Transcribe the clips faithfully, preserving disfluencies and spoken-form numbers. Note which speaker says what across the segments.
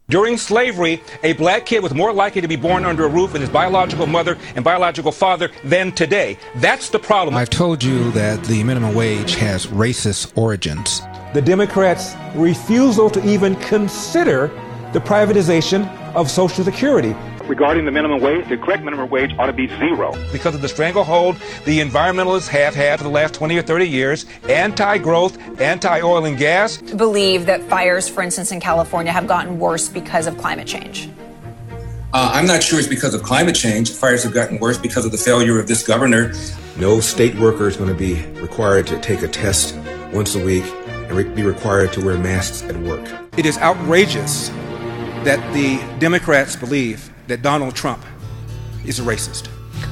Speaker 1: During slavery, a black kid was more likely to be born under a roof with his biological mother and biological father than today. That's the problem.
Speaker 2: I've told you that the minimum wage has racist origins.
Speaker 3: The Democrats' refusal to even consider the privatization of Social Security.
Speaker 1: Regarding the minimum wage, the correct minimum wage ought to be zero. Because of the stranglehold the environmentalists have had for the last twenty or thirty years, anti-growth, anti-oil and gas.
Speaker 4: Believe that fires, for instance, in California have gotten worse because of climate change.
Speaker 5: Uh, I'm not sure it's because of climate change. Fires have gotten worse because of the failure of this governor.
Speaker 6: No state worker is going to be required to take a test once a week and re- be required to wear masks at work.
Speaker 2: It is outrageous that the Democrats believe that Donald Trump is a racist.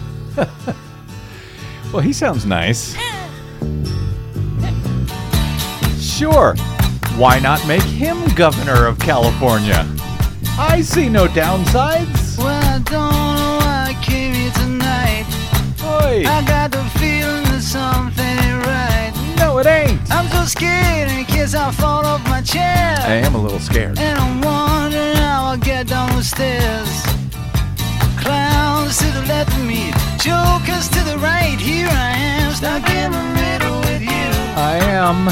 Speaker 7: Well, he sounds nice. Sure. Why not make him governor of California? I see no downsides.
Speaker 8: Well, I don't know why I came here tonight.
Speaker 7: Oy.
Speaker 8: I got the feeling that something ain't right.
Speaker 7: No, it ain't.
Speaker 8: I'm so scared in case I fall off my chair.
Speaker 7: I am a little scared.
Speaker 8: And I'm wondering how I'll get down the stairs. Clowns to the left of me, jokers to the right. Here I am, stuck in the middle with you.
Speaker 7: I am.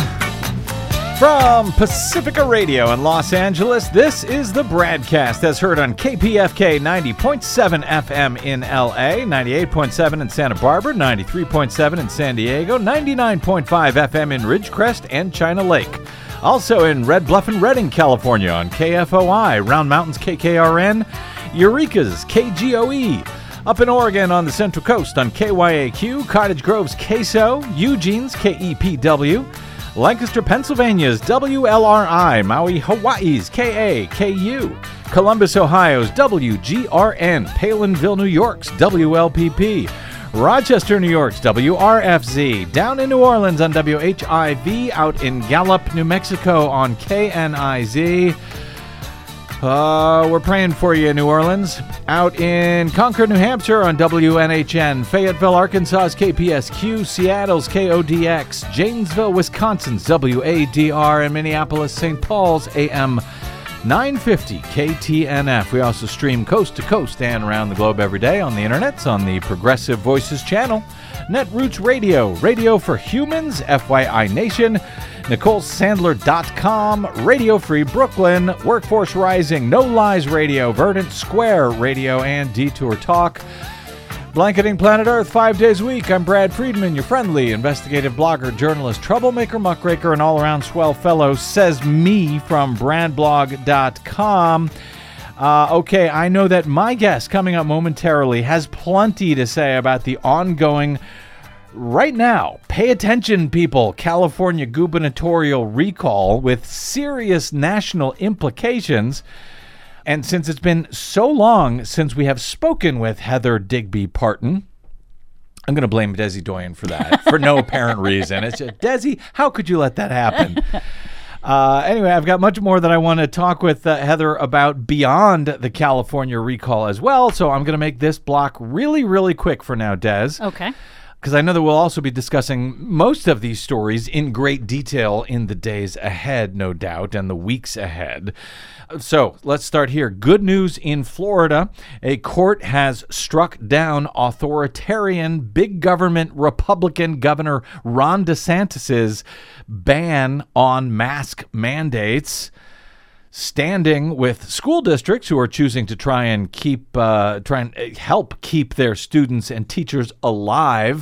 Speaker 7: From Pacifica Radio in Los Angeles, this is the Bradcast, as heard on K P F K ninety point seven F M in L A, ninety-eight point seven in Santa Barbara, ninety-three point seven in San Diego, ninety-nine point five F M in Ridgecrest and China Lake. Also in Red Bluff and Redding, California on K F O I, Round Mountains K K R N, Eureka's K G O E. Up in Oregon on the Central Coast on K Y A Q, Cottage Grove's K S O, Eugene's K E P W, Lancaster, Pennsylvania's W L R I, Maui, Hawaii's K A K U, Columbus, Ohio's W G R N, Palinville, New York's W L P P, Rochester, New York's W R F Z, down in New Orleans on W H I V, out in Gallup, New Mexico on K N I Z. Uh, we're praying for you, New Orleans. Out in Concord, New Hampshire on W N H N. Fayetteville, Arkansas's K P S Q. Seattle's K O D X. Janesville, Wisconsin's W A D R. And Minneapolis, Saint Paul's A M nine fifty K T N F. We also stream coast to coast and around the globe every day on the internets on the Progressive Voices channel. Netroots Radio, Radio for Humans, F Y I Nation, Nicole Sandler dot com, Radio Free Brooklyn, Workforce Rising, No Lies Radio, Verdant Square Radio, and Detour Talk. Blanketing Planet Earth five days a week. I'm Brad Friedman, your friendly investigative blogger, journalist, troublemaker, muckraker, and all-around swell fellow, says me from brad blog dot com. Uh, okay, I know that my guest coming up momentarily has plenty to say about the ongoing, right now, pay attention people, California gubernatorial recall with serious national implications. And since it's been so long since we have spoken with Heather Digby Parton, I'm going to blame Desi Doyen for that, for no apparent reason. It's just, Desi, how could you let that happen? Uh, anyway, I've got much more that I want to talk with uh, Heather about beyond the California recall as well. So I'm going to make this block really, really quick for now, Des.
Speaker 9: Okay.
Speaker 7: Because I know that we'll also be discussing most of these stories in great detail in the days ahead, no doubt, and the weeks ahead. So let's start here. Good news in Florida. A court has struck down authoritarian big government Republican Governor Ron DeSantis's ban on mask mandates, standing with school districts who are choosing to try and keep, uh, try and help keep their students and teachers alive.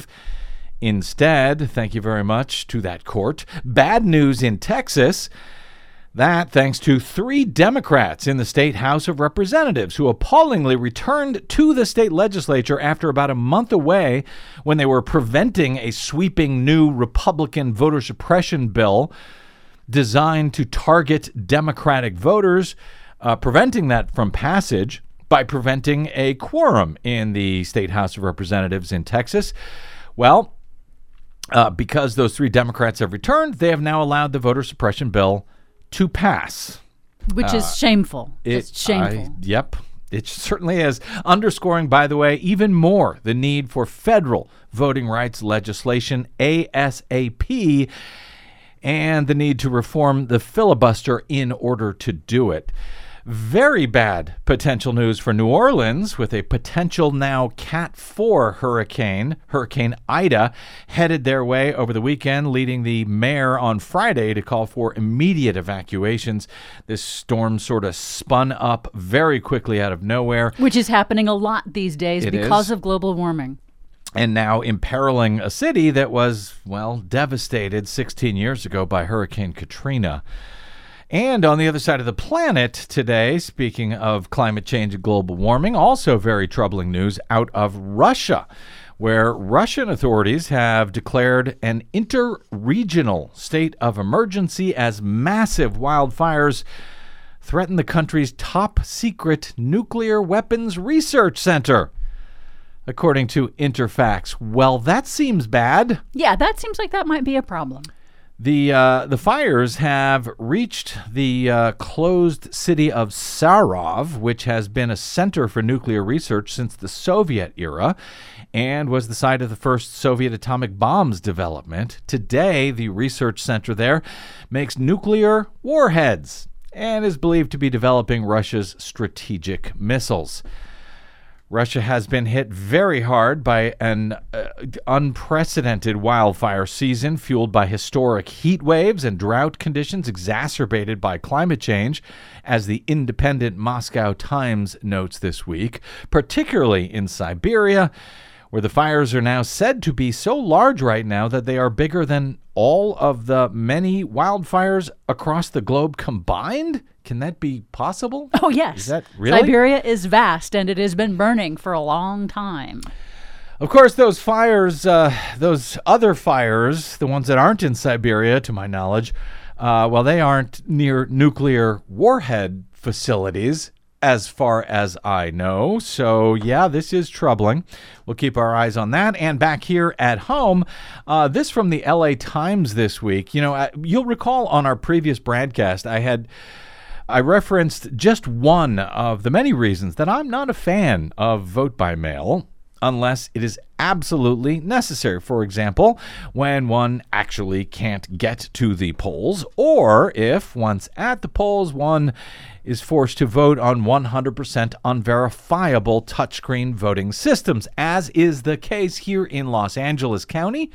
Speaker 7: Instead, thank you very much to that court. Bad news in Texas. That thanks to three Democrats in the state House of Representatives who appallingly returned to the state legislature after about a month away when they were preventing a sweeping new Republican voter suppression bill designed to target Democratic voters, uh, preventing that from passage by preventing a quorum in the state House of Representatives in Texas. Well, uh, because those three Democrats have returned, they have now allowed the voter suppression bill to pass.
Speaker 9: Which is uh, shameful. It's shameful.
Speaker 7: I, yep, it certainly is. Underscoring, by the way, even more the need for federal voting rights legislation ASAP and the need to reform the filibuster in order to do it. Very bad potential news for New Orleans, with a potential now Cat four hurricane, Hurricane Ida, headed their way over the weekend, leading the mayor on Friday to call for immediate evacuations. This storm sort of spun up very quickly out of nowhere.
Speaker 9: Which is happening a lot these days
Speaker 7: It
Speaker 9: because
Speaker 7: is.
Speaker 9: of global warming.
Speaker 7: And now imperiling a city that was, well, devastated sixteen years ago by Hurricane Katrina. And on the other side of the planet today, speaking of climate change and global warming, also very troubling news out of Russia, where Russian authorities have declared an inter-regional state of emergency as massive wildfires threaten the country's top secret nuclear weapons research center, according to Interfax. Well, that seems bad.
Speaker 9: Yeah, that seems like that might be a problem.
Speaker 7: The uh, the fires have reached the uh, closed city of Sarov, which has been a center for nuclear research since the Soviet era and was the site of the first Soviet atomic bombs development. Today, the research center there makes nuclear warheads and is believed to be developing Russia's strategic missiles. Russia has been hit very hard by an uh, unprecedented wildfire season fueled by historic heat waves and drought conditions exacerbated by climate change, as the independent Moscow Times notes this week, particularly in Siberia, where the fires are now said to be so large right now that they are bigger than all of the many wildfires across the globe combined? Can that be possible?
Speaker 9: Oh, yes.
Speaker 7: Is that really?
Speaker 9: Siberia is vast, and it has been burning for a long time.
Speaker 7: Of course, those fires, uh, those other fires, the ones that aren't in Siberia, to my knowledge, uh, well, they aren't near nuclear warhead facilities, as far as I know. So, yeah, this is troubling. We'll keep our eyes on that. And back here at home, uh, this from the L A Times this week. You know, uh, you'll recall on our previous broadcast, I had... I referenced just one of the many reasons that I'm not a fan of vote by mail unless it is absolutely necessary. For example, when one actually can't get to the polls, or if once at the polls one is forced to vote on one hundred percent unverifiable touchscreen voting systems, as is the case here in Los Angeles County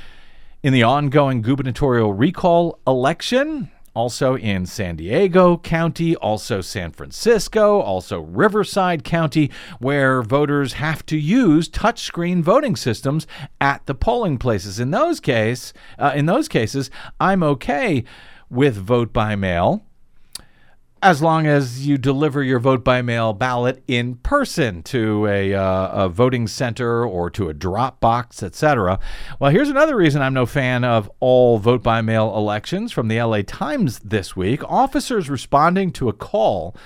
Speaker 7: in the ongoing gubernatorial recall election. Also in San Diego County, also San Francisco, also Riverside County, where voters have to use touchscreen voting systems at the polling places. In those case, uh, in those cases, I'm okay with vote by mail, as long as you deliver your vote-by-mail ballot in person to a, uh, a voting center or to a drop box, et cetera. Well, here's another reason I'm no fan of all vote-by-mail elections from the L A Times this week. Officers responding to a call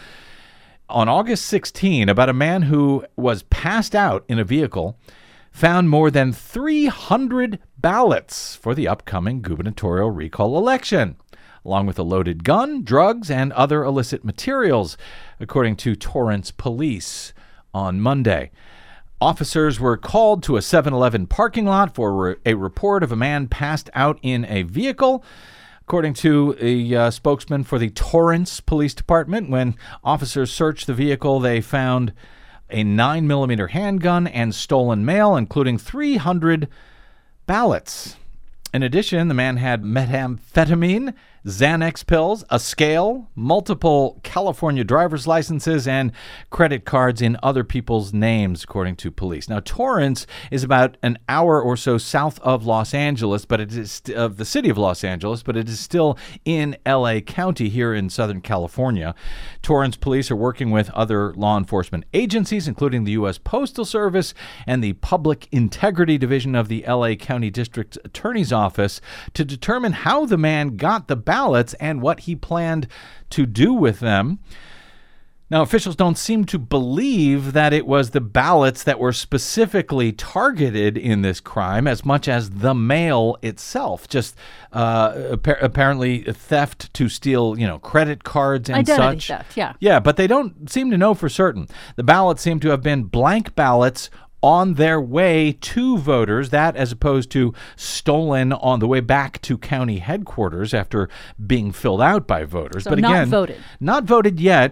Speaker 7: on August sixteenth about a man who was passed out in a vehicle found more than three hundred ballots for the upcoming gubernatorial recall election, along with a loaded gun, drugs, and other illicit materials, according to Torrance Police on Monday. Officers were called to a seven eleven parking lot for a report of a man passed out in a vehicle. According to a uh, spokesman for the Torrance Police Department, when officers searched the vehicle, they found a nine millimeter handgun and stolen mail, including three hundred ballots. In addition, the man had methamphetamine, Xanax pills, a scale, multiple California driver's licenses, and credit cards in other people's names, according to police. Now, Torrance is about an hour or so south of Los Angeles, but it is of the city of Los Angeles, but it is still in L A County here in Southern California. Torrance police are working with other law enforcement agencies, including the U S Postal Service and the Public Integrity Division of the L A County District Attorney's Office, to determine how the man got the ballots and what he planned to do with them. Now, officials don't seem to believe that it was the ballots that were specifically targeted in this crime as much as the mail itself. Just uh, appa- apparently theft to steal, you know, credit cards and
Speaker 9: Identity
Speaker 7: such.
Speaker 9: theft, yeah.
Speaker 7: Yeah, but they don't seem to know for certain. The ballots seem to have been blank ballots on their way to voters, that as opposed to stolen on the way back to county headquarters after being filled out by voters.
Speaker 9: So
Speaker 7: but
Speaker 9: not
Speaker 7: again,
Speaker 9: voted.
Speaker 7: Not voted yet.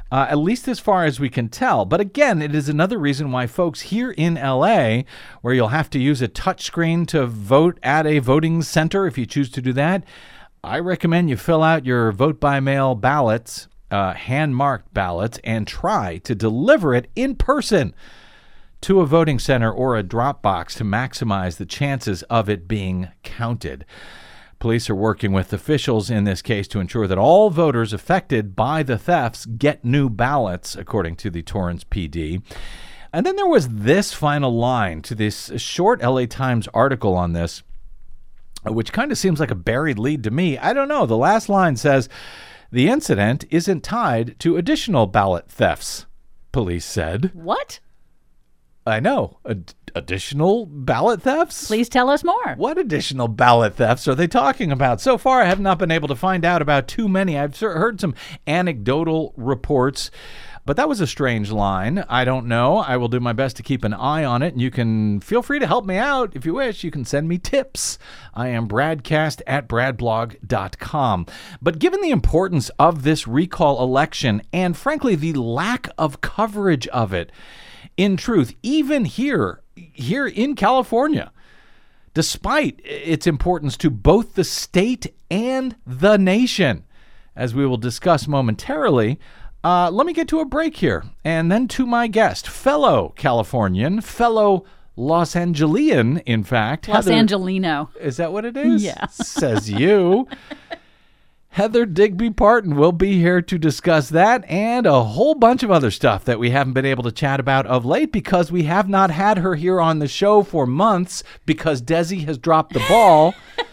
Speaker 7: uh, at least as far as we can tell. But again, it is another reason why folks here in L A, where you'll have to use a touchscreen to vote at a voting center if you choose to do that, I recommend you fill out your vote-by-mail ballots, uh, hand-marked ballots, and try to deliver it in person to a voting center or a drop box to maximize the chances of it being counted. Police are working with officials in this case to ensure that all voters affected by the thefts get new ballots, according to the Torrance P D. And then there was this final line to this short L A Times article on this, which kind of seems like a buried lead to me. I don't know. The last line says, the incident isn't tied to additional ballot thefts, police said.
Speaker 9: What?
Speaker 7: I know. Ad- additional ballot thefts?
Speaker 9: Please tell us more.
Speaker 7: What additional ballot thefts are they talking about? So far, I have not been able to find out about too many. I've heard some anecdotal reports, but that was a strange line. I don't know. I will do my best to keep an eye on it, and you can feel free to help me out if you wish. You can send me tips. I am bradcast at bradblog dot com. But given the importance of this recall election and, frankly, the lack of coverage of it, in truth, even here, here in California, despite its importance to both the state and the nation, as we will discuss momentarily, Uh, let me get to a break here, and then to my guest, fellow Californian, fellow Los Angelian, in fact.
Speaker 9: Los
Speaker 7: Heather,
Speaker 9: Angelino.
Speaker 7: Is that what it is?
Speaker 9: Yeah.
Speaker 7: Says you. Heather Digby Parton will be here to discuss that and a whole bunch of other stuff that we haven't been able to chat about of late because we have not had her here on the show for months because Desi has dropped the ball.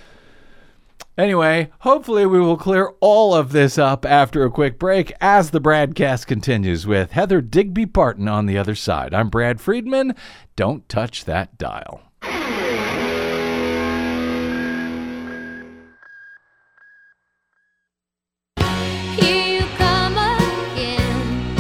Speaker 7: Anyway, hopefully we will clear all of this up after a quick break as the Bradcast continues with Heather Digby Parton on the other side. I'm Brad Friedman. Don't touch that dial.
Speaker 10: Here you come again.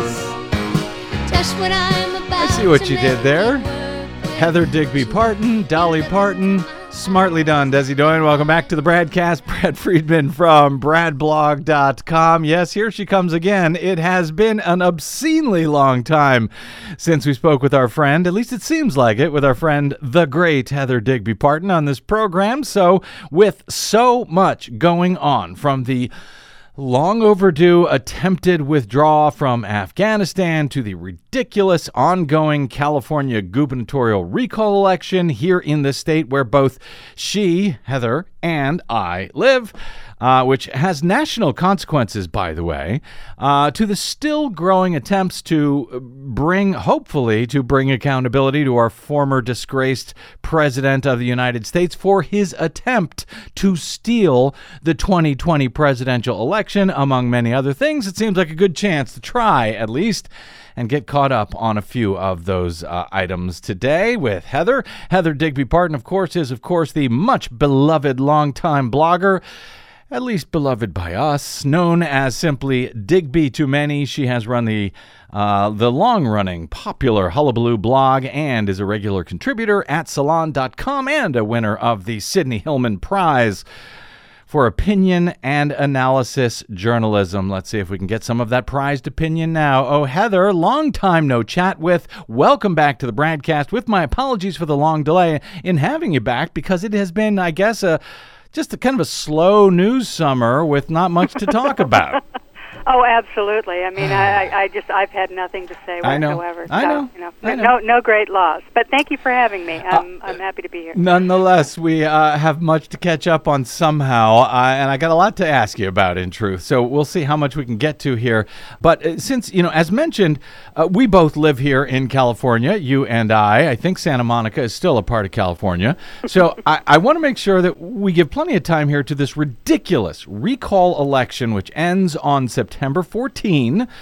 Speaker 7: Yes.
Speaker 10: Just when I'm about
Speaker 7: I see what
Speaker 10: to
Speaker 7: you did
Speaker 10: make
Speaker 7: there.
Speaker 10: it work with
Speaker 7: Heather Digby Parton, Dolly Parton. Smartly done, Desi Doyen. Welcome back to the Bradcast. Brad Friedman from bradblog dot com. Yes, here she comes again. It has been an obscenely long time since we spoke with our friend, at least it seems like it, with our friend, the great Heather Digby Parton on this program. So with so much going on from the long overdue attempted withdrawal from Afghanistan to the ridiculous ongoing California gubernatorial recall election here in the state where both she, Heather, and I live, uh, which has national consequences, by the way, uh, to the still growing attempts to bring, hopefully, to bring accountability to our former disgraced president of the United States for his attempt to steal the twenty twenty presidential election, among many other things. It seems like a good chance to try, at least, and get caught up on a few of those uh, items today with Heather. Heather Digby Parton, of course, is, of course, the much beloved longtime blogger, at least beloved by us, known as simply Digby to many. She has run the uh, the long-running popular Hullabaloo blog and is a regular contributor at salon dot com and a winner of the Sidney Hillman Prize for opinion and analysis journalism. Let's see if we can get some of that prized opinion now. Oh, Heather, long time no chat with. Welcome back to the Bradcast, with my apologies for the long delay in having you back, because it has been, I guess, a just a kind of a slow news summer with not much to talk about.
Speaker 11: Oh, absolutely. I mean, I, I just, I've had nothing to say
Speaker 7: I know.
Speaker 11: whatsoever.
Speaker 7: I
Speaker 11: so,
Speaker 7: know.
Speaker 11: You know,
Speaker 7: I know.
Speaker 11: No, no great loss. But thank you for having me. I'm, uh, I'm happy to be here.
Speaker 7: Nonetheless, we uh, have much to catch up on somehow, uh, and I got a lot to ask you about, in truth. So we'll see how much we can get to here. But uh, since, you know, as mentioned, uh, we both live here in California, you and I. I think Santa Monica is still a part of California. So I, I want to make sure that we give plenty of time here to this ridiculous recall election, which ends on September fourteenth.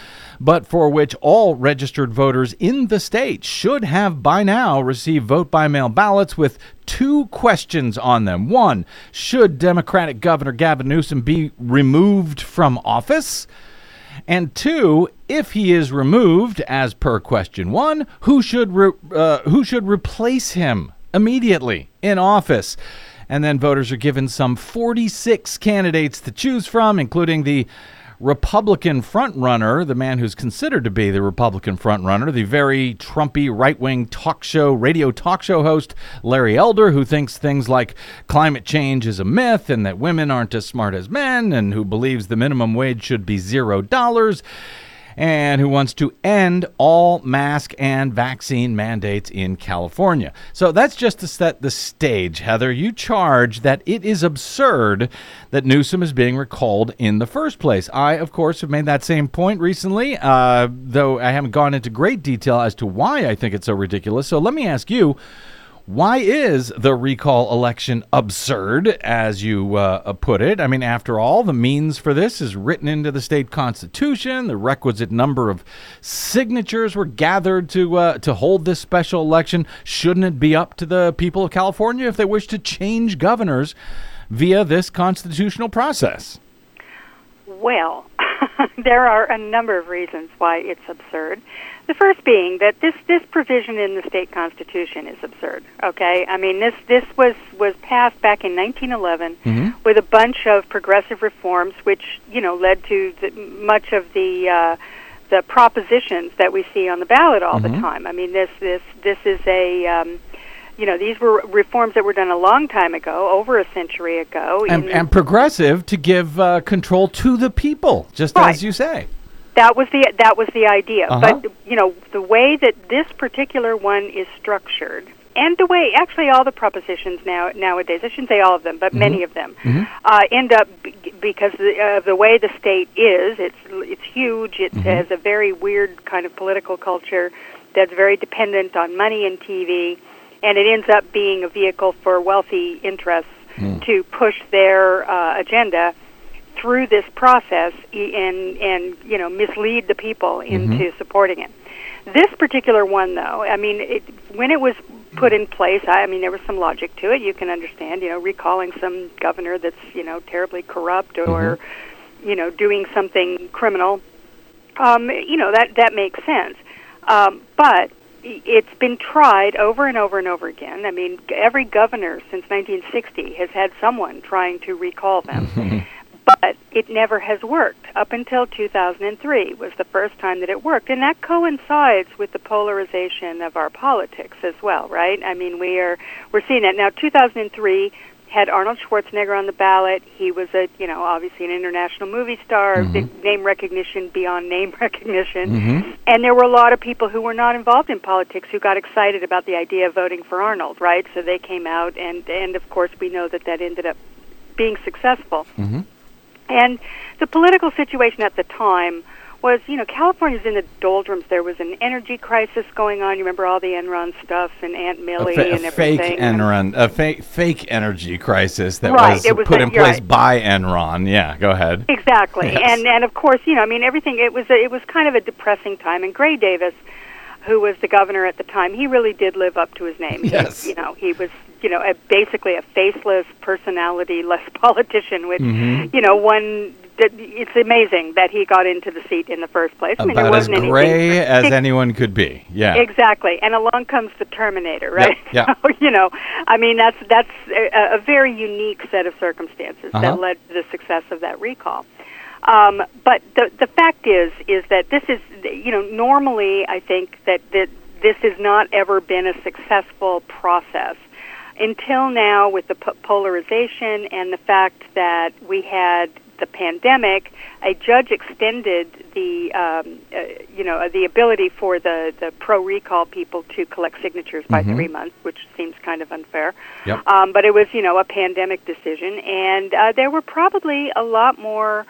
Speaker 7: But for which all registered voters in the state should have by now received vote-by-mail ballots with two questions on them. One, should Democratic Governor Gavin Newsom be removed from office? And two, if he is removed, as per question one, who should re- uh, who should replace him immediately in office? And then voters are given some forty-six candidates to choose from, including the Republican frontrunner, the man who's considered to be the Republican frontrunner, the very Trumpy right-wing talk show, radio talk show host, Larry Elder, who thinks things like climate change is a myth and that women aren't as smart as men, and who believes the minimum wage should be zero dollars, and who wants to end all mask and vaccine mandates in California. So that's just to set the stage, Heather. You charge that it is absurd that Newsom is being recalled in the first place. I, of course, have made that same point recently, uh, though I haven't gone into great detail as to why I think it's so ridiculous. So let me ask you, why is the recall election absurd, as you uh, put it? I mean, after all, the means for this is written into the state constitution. The requisite number of signatures were gathered to uh, to hold this special election. Shouldn't it be up to the people of California if they wish to change governors via this constitutional process?
Speaker 11: Well, there are a number of reasons why it's absurd. The first being that this, this provision in the state constitution is absurd, okay? I mean, this, this was, was passed back in nineteen eleven mm-hmm. with a bunch of progressive reforms, which, you know, led to the, much of the uh, the propositions that we see on the ballot all mm-hmm. the time. I mean, this, this, this is a... Um, You know, these were reforms that were done a long time ago, over a century ago.
Speaker 7: And, and progressive to give uh, control to the people, just
Speaker 11: right.
Speaker 7: as you say.
Speaker 11: That was the that was the idea.
Speaker 7: Uh-huh.
Speaker 11: But, you know, the way that this particular one is structured, and the way, actually all the propositions now nowadays, I shouldn't say all of them, but mm-hmm. many of them, mm-hmm. uh, end up, b- because of the, uh, the way the state is, it's, it's huge, it mm-hmm. has a very weird kind of political culture that's very dependent on money and T V, and it ends up being a vehicle for wealthy interests mm. to push their uh, agenda through this process and, and you know, mislead the people into mm-hmm. supporting it. This particular one, though, I mean, it, when it was put in place, I, I mean, there was some logic to it. You can understand, you know, recalling some governor that's, you know, terribly corrupt or, mm-hmm. you know, doing something criminal. Um, you know, that, that makes sense. Um, but it's been tried over and over and over again. I mean, every governor since nineteen sixty has had someone trying to recall them. But it never has worked. Up until two thousand three was the first time that it worked. And that coincides with the polarization of our politics as well, right? I mean, we are, we're seeing that. Now, two thousand three had Arnold Schwarzenegger on the ballot. He was a, you know, obviously an international movie star, mm-hmm. big name recognition beyond name recognition. Mm-hmm. And there were a lot of people who were not involved in politics who got excited about the idea of voting for Arnold, right? So they came out, and, and of course, we know that that ended up being successful. Mm-hmm. And the political situation at the time was, you know, California's in the doldrums. There was an energy crisis going on. You remember all the Enron stuff and Aunt Millie
Speaker 7: fa-
Speaker 11: and everything.
Speaker 7: Fake Enron, a fake fake energy crisis that
Speaker 11: right,
Speaker 7: was,
Speaker 11: it was
Speaker 7: put
Speaker 11: a,
Speaker 7: in place
Speaker 11: right.
Speaker 7: by Enron. Yeah, go ahead.
Speaker 11: Exactly,
Speaker 7: Yes.
Speaker 11: and and of course, you know, I mean, everything. It was a, it was kind of a depressing time. And Gray Davis, who was the governor at the time, he really did live up to his name.
Speaker 7: Yes,
Speaker 11: he, you know, he was. You know, a, basically a faceless, personality-less politician with, mm-hmm. you know, one... It's amazing that he got into the seat in the first place. I mean,
Speaker 7: About as gray as anyone could be, yeah.
Speaker 11: Exactly, and along comes the Terminator, right?
Speaker 7: Yeah. yeah.
Speaker 11: So, you know, I mean, that's that's a, a very unique set of circumstances uh-huh. that led to the success of that recall. Um, but the the fact is, is that this is, you know, normally I think that, that this has not ever been a successful process. Until now, with the p- polarization and the fact that we had the pandemic, a judge extended the, um, uh, you know, the ability for the, the pro-recall people to collect signatures by mm-hmm. three months, which seems kind of unfair.
Speaker 7: Yep.
Speaker 11: Um, but it was, you know, a pandemic decision, and uh, there were probably a lot more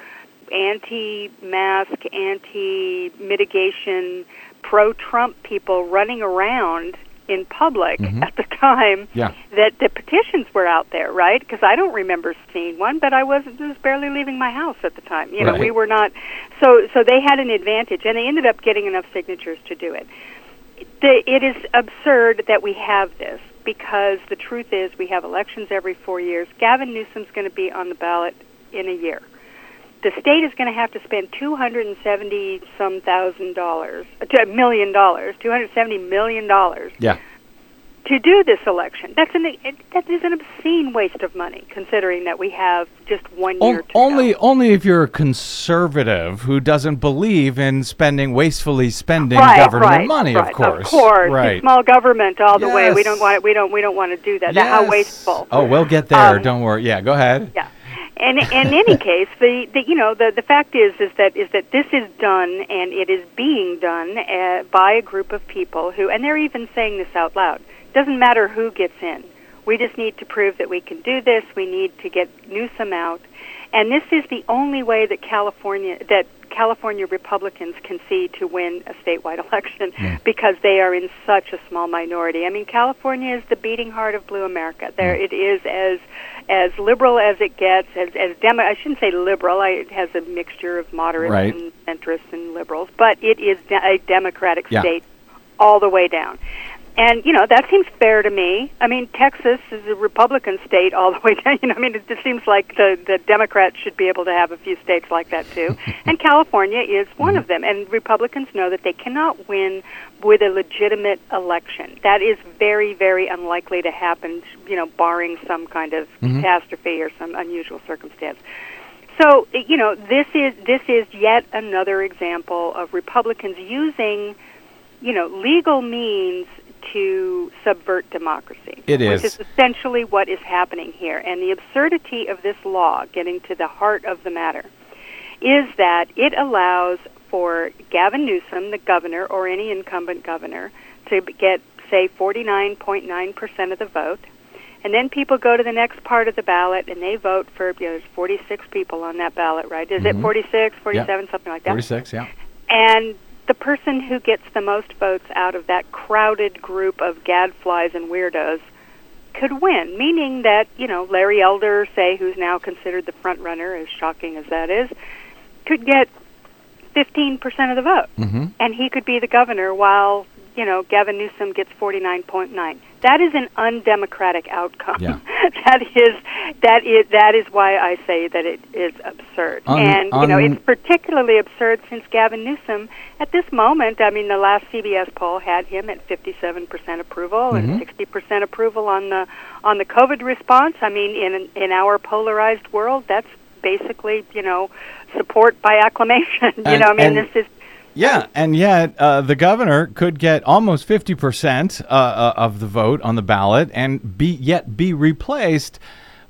Speaker 11: anti-mask, anti-mitigation, pro-Trump people running around in public mm-hmm. at the time
Speaker 7: yeah.
Speaker 11: that the petitions were out there, right? Because I don't remember seeing one, but I was, was barely leaving my house at the time. You know,
Speaker 7: right.
Speaker 11: we were not, so so they had an advantage, and they ended up getting enough signatures to do it. The, it is absurd that we have this, because the truth is we have elections every four years. Gavin Newsom's going to be on the ballot in a year. The state is going to have to spend two hundred seventy some thousand dollars, a million dollars, two hundred seventy million dollars,
Speaker 7: yeah.
Speaker 11: to do this election. That's an that is an obscene waste of money, considering that we have just one year.
Speaker 7: O- only, go. only if you're a conservative who doesn't believe in spending wastefully spending
Speaker 11: right,
Speaker 7: government
Speaker 11: right,
Speaker 7: money.
Speaker 11: Right,
Speaker 7: of course,
Speaker 11: of course,
Speaker 7: right.
Speaker 11: Small government all the
Speaker 7: yes.
Speaker 11: way. We don't want we don't we don't want to do that.
Speaker 7: Yes.
Speaker 11: That how wasteful.
Speaker 7: Oh, we'll get there.
Speaker 11: Um,
Speaker 7: don't worry. Yeah, go ahead.
Speaker 11: Yeah. And in any case, the, the you know the, the fact is is that is that this is done, and it is being done uh, by a group of people who, and they're even saying this out loud. Doesn't matter who gets in. We just need to prove that we can do this. We need to get Newsom out, and this is the only way that California that California Republicans can see to win a statewide election mm. because they are in such a small minority. I mean, California is the beating heart of Blue America. There, mm. it is as as liberal as it gets. As as demo, I shouldn't say liberal. I, it has a mixture of moderates
Speaker 7: right.
Speaker 11: and centrists and liberals, but it is de- a democratic
Speaker 7: yeah.
Speaker 11: state all the way down. And, you know, that seems fair to me. I mean, Texas is a Republican state all the way down. You know, I mean, it just seems like the, the Democrats should be able to have a few states like that, too. And California is one mm-hmm. of them. And Republicans know that they cannot win with a legitimate election. That is very, very unlikely to happen, you know, barring some kind of mm-hmm. catastrophe or some unusual circumstance. So, you know, this is this is yet another example of Republicans using, you know, legal means to subvert democracy.
Speaker 7: It is.
Speaker 11: Which is essentially what is happening here. And the absurdity of this law, getting to the heart of the matter, is that it allows for Gavin Newsom, the governor, or any incumbent governor, to get, say, forty-nine point nine percent of the vote. And then people go to the next part of the ballot, and they vote for, you know, there's forty-six people on that ballot, right? Is mm-hmm. it forty-six, forty-seven, yeah. something like that?
Speaker 7: forty-six, yeah.
Speaker 11: And the person who gets the most votes out of that crowded group of gadflies and weirdos could win, meaning that, you know, Larry Elder, say, who's now considered the front runner, as shocking as that is, could get fifteen percent of the vote.
Speaker 7: Mm-hmm.
Speaker 11: And he could be the governor while, you know, Gavin Newsom gets forty-nine point nine. That is an undemocratic outcome.
Speaker 7: Yeah.
Speaker 11: that is that is that is why I say that it is absurd.
Speaker 7: Un,
Speaker 11: and you
Speaker 7: un,
Speaker 11: know, it's particularly absurd since Gavin Newsom, at this moment, I mean, the last C B S poll had him at fifty-seven percent approval mm-hmm. and sixty percent approval on the on the COVID response. I mean, in in our polarized world, that's basically, you know, support by acclamation. you
Speaker 7: and,
Speaker 11: know, I mean,
Speaker 7: and,
Speaker 11: this is.
Speaker 7: Yeah, and yet uh, the governor could get almost fifty percent uh, uh, of the vote on the ballot and be yet be replaced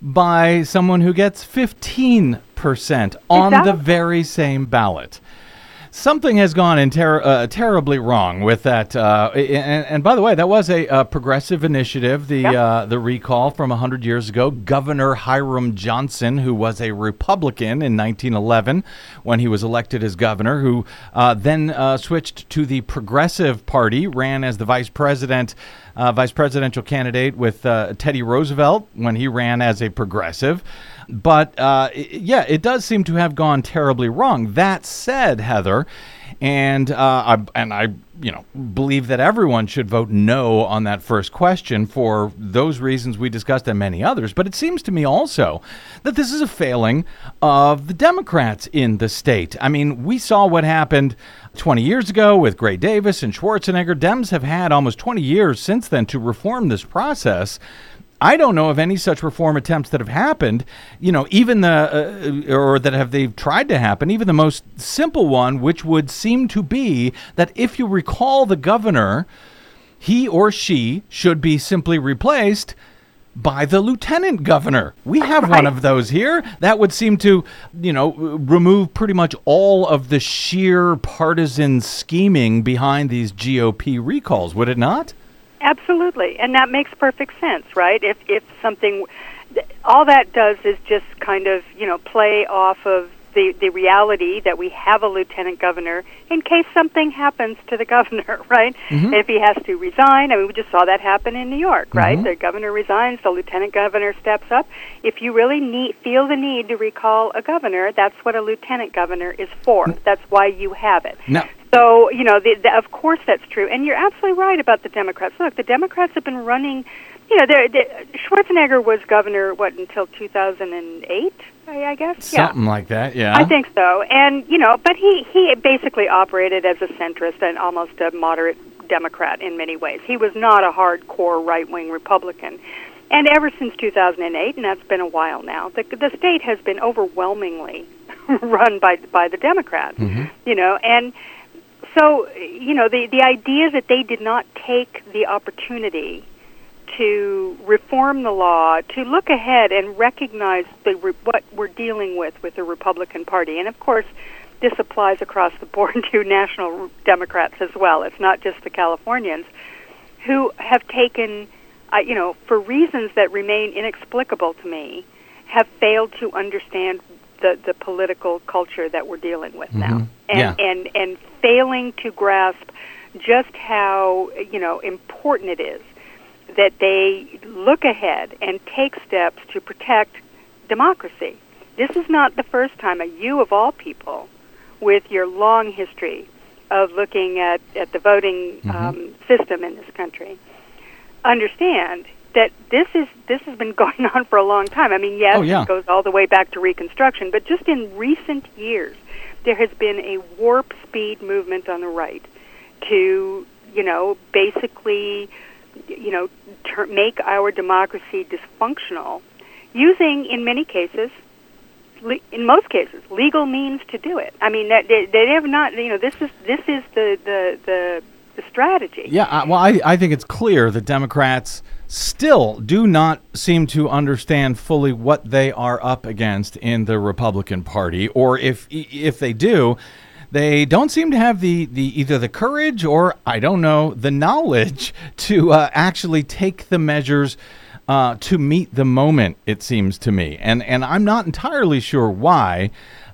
Speaker 7: by someone who gets fifteen percent on
Speaker 11: exactly.
Speaker 7: the very same ballot. Something has gone in ter- uh, terribly wrong with that. Uh, and, and by the way, that was a, a progressive initiative, the yep. uh, the recall from one hundred years ago. Governor Hiram Johnson, who was a Republican in nineteen eleven when he was elected as governor, who uh, then uh, switched to the Progressive Party, ran as the vice president, uh, vice presidential candidate with uh, Teddy Roosevelt when he ran as a progressive. But, uh, yeah, it does seem to have gone terribly wrong. That said, Heather, and uh, I, and I, you know, believe that everyone should vote no on that first question for those reasons we discussed and many others. But it seems to me also that this is a failing of the Democrats in the state. I mean, we saw what happened twenty years ago with Gray Davis and Schwarzenegger. Dems have had almost twenty years since then to reform this process. I don't know of any such reform attempts that have happened, you know, even the, uh, or that have they've tried to happen, even the most simple one, which would seem to be that if you recall the governor, he or she should be simply replaced by the lieutenant governor. We have right. one of those here. That would seem to, you know, remove pretty much all of the sheer partisan scheming behind these G O P recalls, would it not?
Speaker 11: Absolutely, and that makes perfect sense, right? If if something, all that does is just kind of, you know, play off of the, the reality that we have a lieutenant governor in case something happens to the governor, right? Mm-hmm. If he has to resign, I mean, we just saw that happen in New York, right? Mm-hmm. The governor resigns, the lieutenant governor steps up. If you really need, feel the need to recall a governor, that's what a lieutenant governor is for. That's why you have it.
Speaker 7: No.
Speaker 11: So, you know, the, the, of course that's true. And you're absolutely right about the Democrats. Look, the Democrats have been running you know, there, there, Schwarzenegger was governor, what, until two thousand eight, I, I guess?
Speaker 7: Something
Speaker 11: yeah.
Speaker 7: like that, yeah.
Speaker 11: I think so. And, you know, but he, he basically operated as a centrist and almost a moderate Democrat in many ways. He was not a hardcore right-wing Republican. And ever since two thousand eight, and that's been a while now, the, the state has been overwhelmingly run by by the Democrats,
Speaker 12: Mm-hmm.
Speaker 11: you know, and so, you know, the, the idea that they did not take the opportunity to reform the law, to look ahead and recognize the re- what we're dealing with with the Republican Party. And, of course, this applies across the board to national Democrats as well. It's not just the Californians who have taken, uh, you know, for reasons that remain inexplicable to me, have failed to understand the, the political culture that we're dealing with
Speaker 12: Mm-hmm.
Speaker 11: now. And,
Speaker 12: Yeah.
Speaker 11: and, and failing to grasp just how, you know, important it is that they look ahead and take steps to protect democracy. This is not the first time, a you of all people, with your long history of looking at, at the voting
Speaker 12: Mm-hmm.
Speaker 11: um, system in this country, understand that this is this has been going on for a long time. I mean, yes,
Speaker 12: Oh, yeah.
Speaker 11: it goes all the way back to Reconstruction, but just in recent years, there has been a warp speed movement on the right to, you know, basically, you know, ter- make our democracy dysfunctional, using, in many cases, le- in most cases, legal means to do it. I mean, that they, they have not, you know, this is this is the the the, the strategy.
Speaker 7: Yeah, uh, well, I, I think it's clear that Democrats still do not seem to understand fully what they are up against in the Republican Party, or if if they do, they don't seem to have the, the either the courage or, I don't know, the knowledge to uh, actually take the measures uh, to meet the moment, it seems to me. And and I'm not entirely sure why,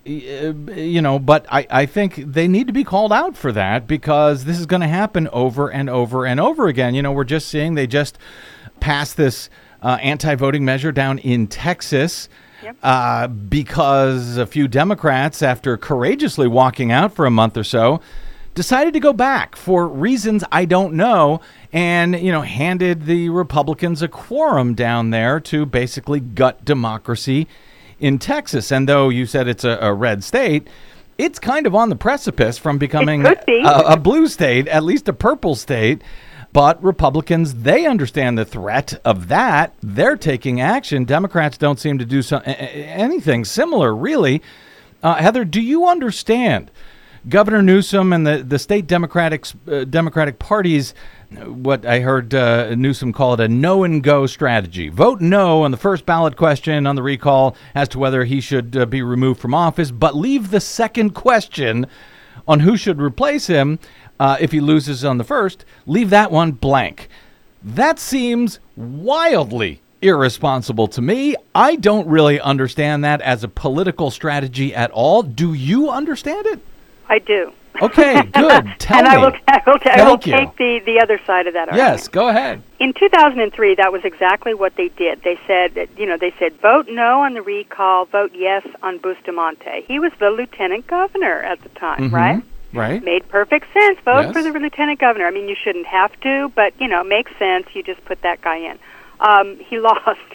Speaker 7: you know, but I, I think they need to be called out for that, because this is going to happen over and over and over again. You know, we're just seeing they just passed this uh, anti-voting measure down in Texas.
Speaker 11: Yep.
Speaker 7: Uh, because a few Democrats, after courageously walking out for a month or so, decided to go back for reasons I don't know, and, you know, handed the Republicans a quorum down there to basically gut democracy in Texas. And though you said it's a, a red state, it's kind of on the precipice from becoming
Speaker 11: It could be.
Speaker 7: a, a blue state, at least a purple state. But Republicans, they understand the threat of that. They're taking action. Democrats don't seem to do so, anything similar, really. Uh, Heather, do you understand Governor Newsom and the, the state Democratic uh, Democratic parties, what I heard uh, Newsom call it a no-and-go strategy? Vote no on the first ballot question on the recall as to whether he should uh, be removed from office, but leave the second question on who should replace him Uh, if he loses on the first, leave that one blank. That seems wildly irresponsible to me. I don't really understand that as a political strategy at all. Do you understand it?
Speaker 11: I do.
Speaker 7: Okay, good. Tell
Speaker 11: and
Speaker 7: me.
Speaker 11: I will, I will, I will
Speaker 7: Thank you.
Speaker 11: take the, the other side of that argument.
Speaker 7: Yes, go ahead.
Speaker 11: In two thousand three, that was exactly what they did. They said, that, you know, they said, vote no on the recall, vote yes on Bustamante. He was the lieutenant governor at the time,
Speaker 7: Mm-hmm.
Speaker 11: right?
Speaker 7: Right.
Speaker 11: Made perfect sense. Vote
Speaker 7: Yes.
Speaker 11: for the lieutenant governor. I mean, you shouldn't have to, but, you know, makes sense. You just put that guy in. Um, he lost.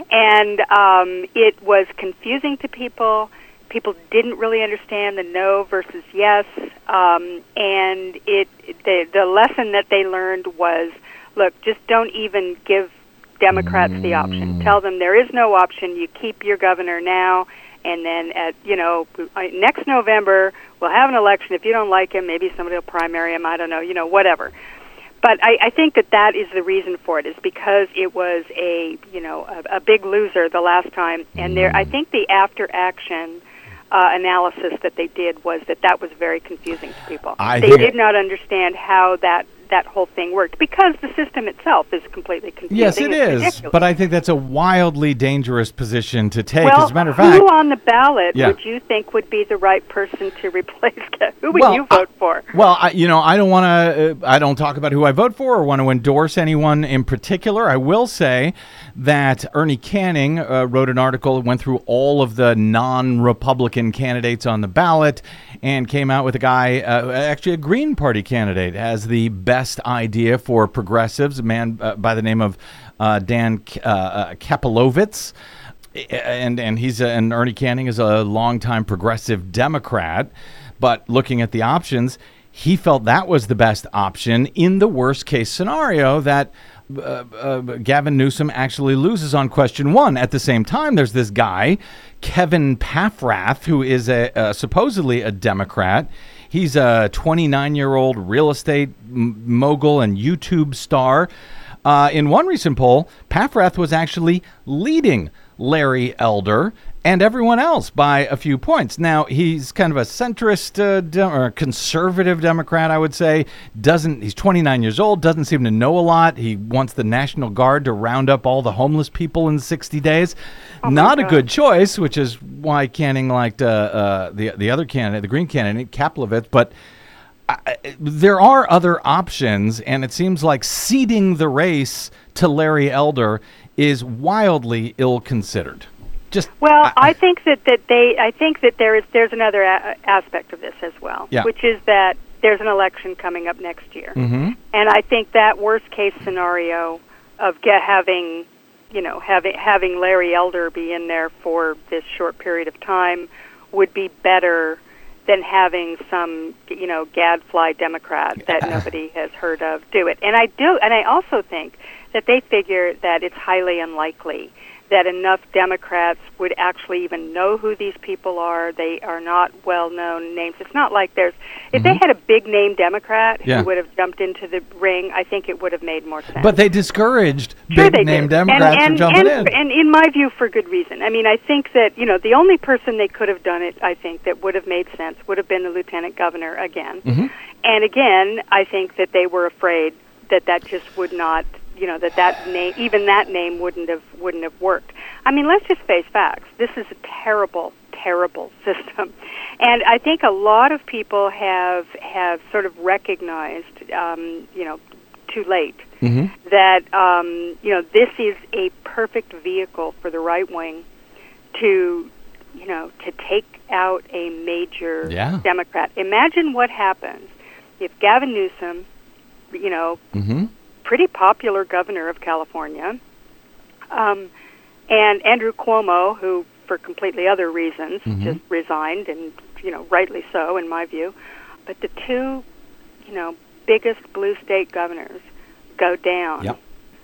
Speaker 11: And um, it was confusing to people. People didn't really understand the no versus yes. Um, and it the, the lesson that they learned was, look, just don't even give Democrats the option. Tell them there is no option. You keep your governor now. And then at, you know, next November, we'll have an election. If you don't like him, maybe somebody will primary him. I don't know, you know, whatever. But I, I think that that is the reason for it, is because it was a, you know, a, a big loser the last time. And there, I think the after-action uh, analysis that they did was that that was very confusing to people.
Speaker 7: I
Speaker 11: they
Speaker 7: think-
Speaker 11: did not understand how that that whole thing worked, because the system itself is completely confusing.
Speaker 7: Yes, it
Speaker 11: It's
Speaker 7: is.
Speaker 11: ridiculous.
Speaker 7: But I think that's a wildly dangerous position to take.
Speaker 11: Well,
Speaker 7: As a matter of
Speaker 11: who
Speaker 7: fact,
Speaker 11: on the ballot
Speaker 7: Yeah.
Speaker 11: would you think would be the right person to replace Ke- Who would
Speaker 7: Well,
Speaker 11: you vote for?
Speaker 7: Well, I, you know, I don't want to. Uh, I don't talk about who I vote for or want to endorse anyone in particular. I will say that Ernie Canning uh, wrote an article, went through all of the non-Republican candidates on the ballot, and came out with a guy, uh, actually a Green Party candidate, as the best idea for progressives. A man uh, by the name of uh, Dan uh, uh, Kapelovitz. And and he's a, and Ernie Canning is a longtime progressive Democrat, but looking at the options, he felt that was the best option in the worst case scenario that uh, uh, Gavin Newsom actually loses on question one. At the same time, there's this guy, Kevin Paffrath, who is a, a supposedly a Democrat. He's a twenty-nine-year-old real estate m- mogul and YouTube star. Uh, in one recent poll, Paffrath was actually leading Larry Elder and everyone else by a few points. Now, he's kind of a centrist uh, de- or conservative Democrat, I would say. Doesn't he's twenty-nine years old, doesn't seem to know a lot. He wants the National Guard to round up all the homeless people in sixty days. Oh Not a good choice, which is why Canning liked uh, uh, the the other candidate, the Green candidate, Kapelovitz. But I, there are other options, and it seems like ceding the race to Larry Elder is wildly ill-considered. Just
Speaker 11: well,
Speaker 7: I,
Speaker 11: I think that, that they. I think that there is there's another a- aspect of this as well,
Speaker 7: yeah.
Speaker 11: which is that there's an election coming up next year,
Speaker 7: mm-hmm.
Speaker 11: and I think that worst case scenario of get, having, you know, having having Larry Elder be in there for this short period of time would be better than having some, you know, gadfly Democrat that nobody has heard of do it. And I do, and I also think that they figure that it's highly unlikely that enough Democrats would actually even know who these people are. They are not well-known names. It's not like there's... If mm-hmm. they had a big-name Democrat who
Speaker 7: yeah.
Speaker 11: would have jumped into the ring, I think it would have made more sense.
Speaker 7: But they discouraged
Speaker 11: sure
Speaker 7: big-name
Speaker 11: they
Speaker 7: Democrats
Speaker 11: and, and,
Speaker 7: from jumping
Speaker 11: and,
Speaker 7: in.
Speaker 11: And in my view, for good reason. I mean, I think that, you know, the only person they could have done it, I think, that would have made sense would have been the lieutenant governor again.
Speaker 7: Mm-hmm.
Speaker 11: And again, I think that they were afraid that that just would not... you know, that that name, even that name wouldn't have wouldn't have worked. I mean, let's just face facts. This is a terrible, terrible system. And I think a lot of people have have sort of recognized, um, you know, too late,
Speaker 7: mm-hmm.
Speaker 11: that, um, you know, this is a perfect vehicle for the right wing to, you know, to take out a major
Speaker 7: yeah.
Speaker 11: Democrat. Imagine what happens if Gavin Newsom, you know,
Speaker 7: mm-hmm.
Speaker 11: pretty popular governor of California, um, and Andrew Cuomo, who for completely other reasons
Speaker 7: mm-hmm.
Speaker 11: just resigned, and you know, rightly so in my view. But the two, you know, biggest blue state governors go down
Speaker 7: yep.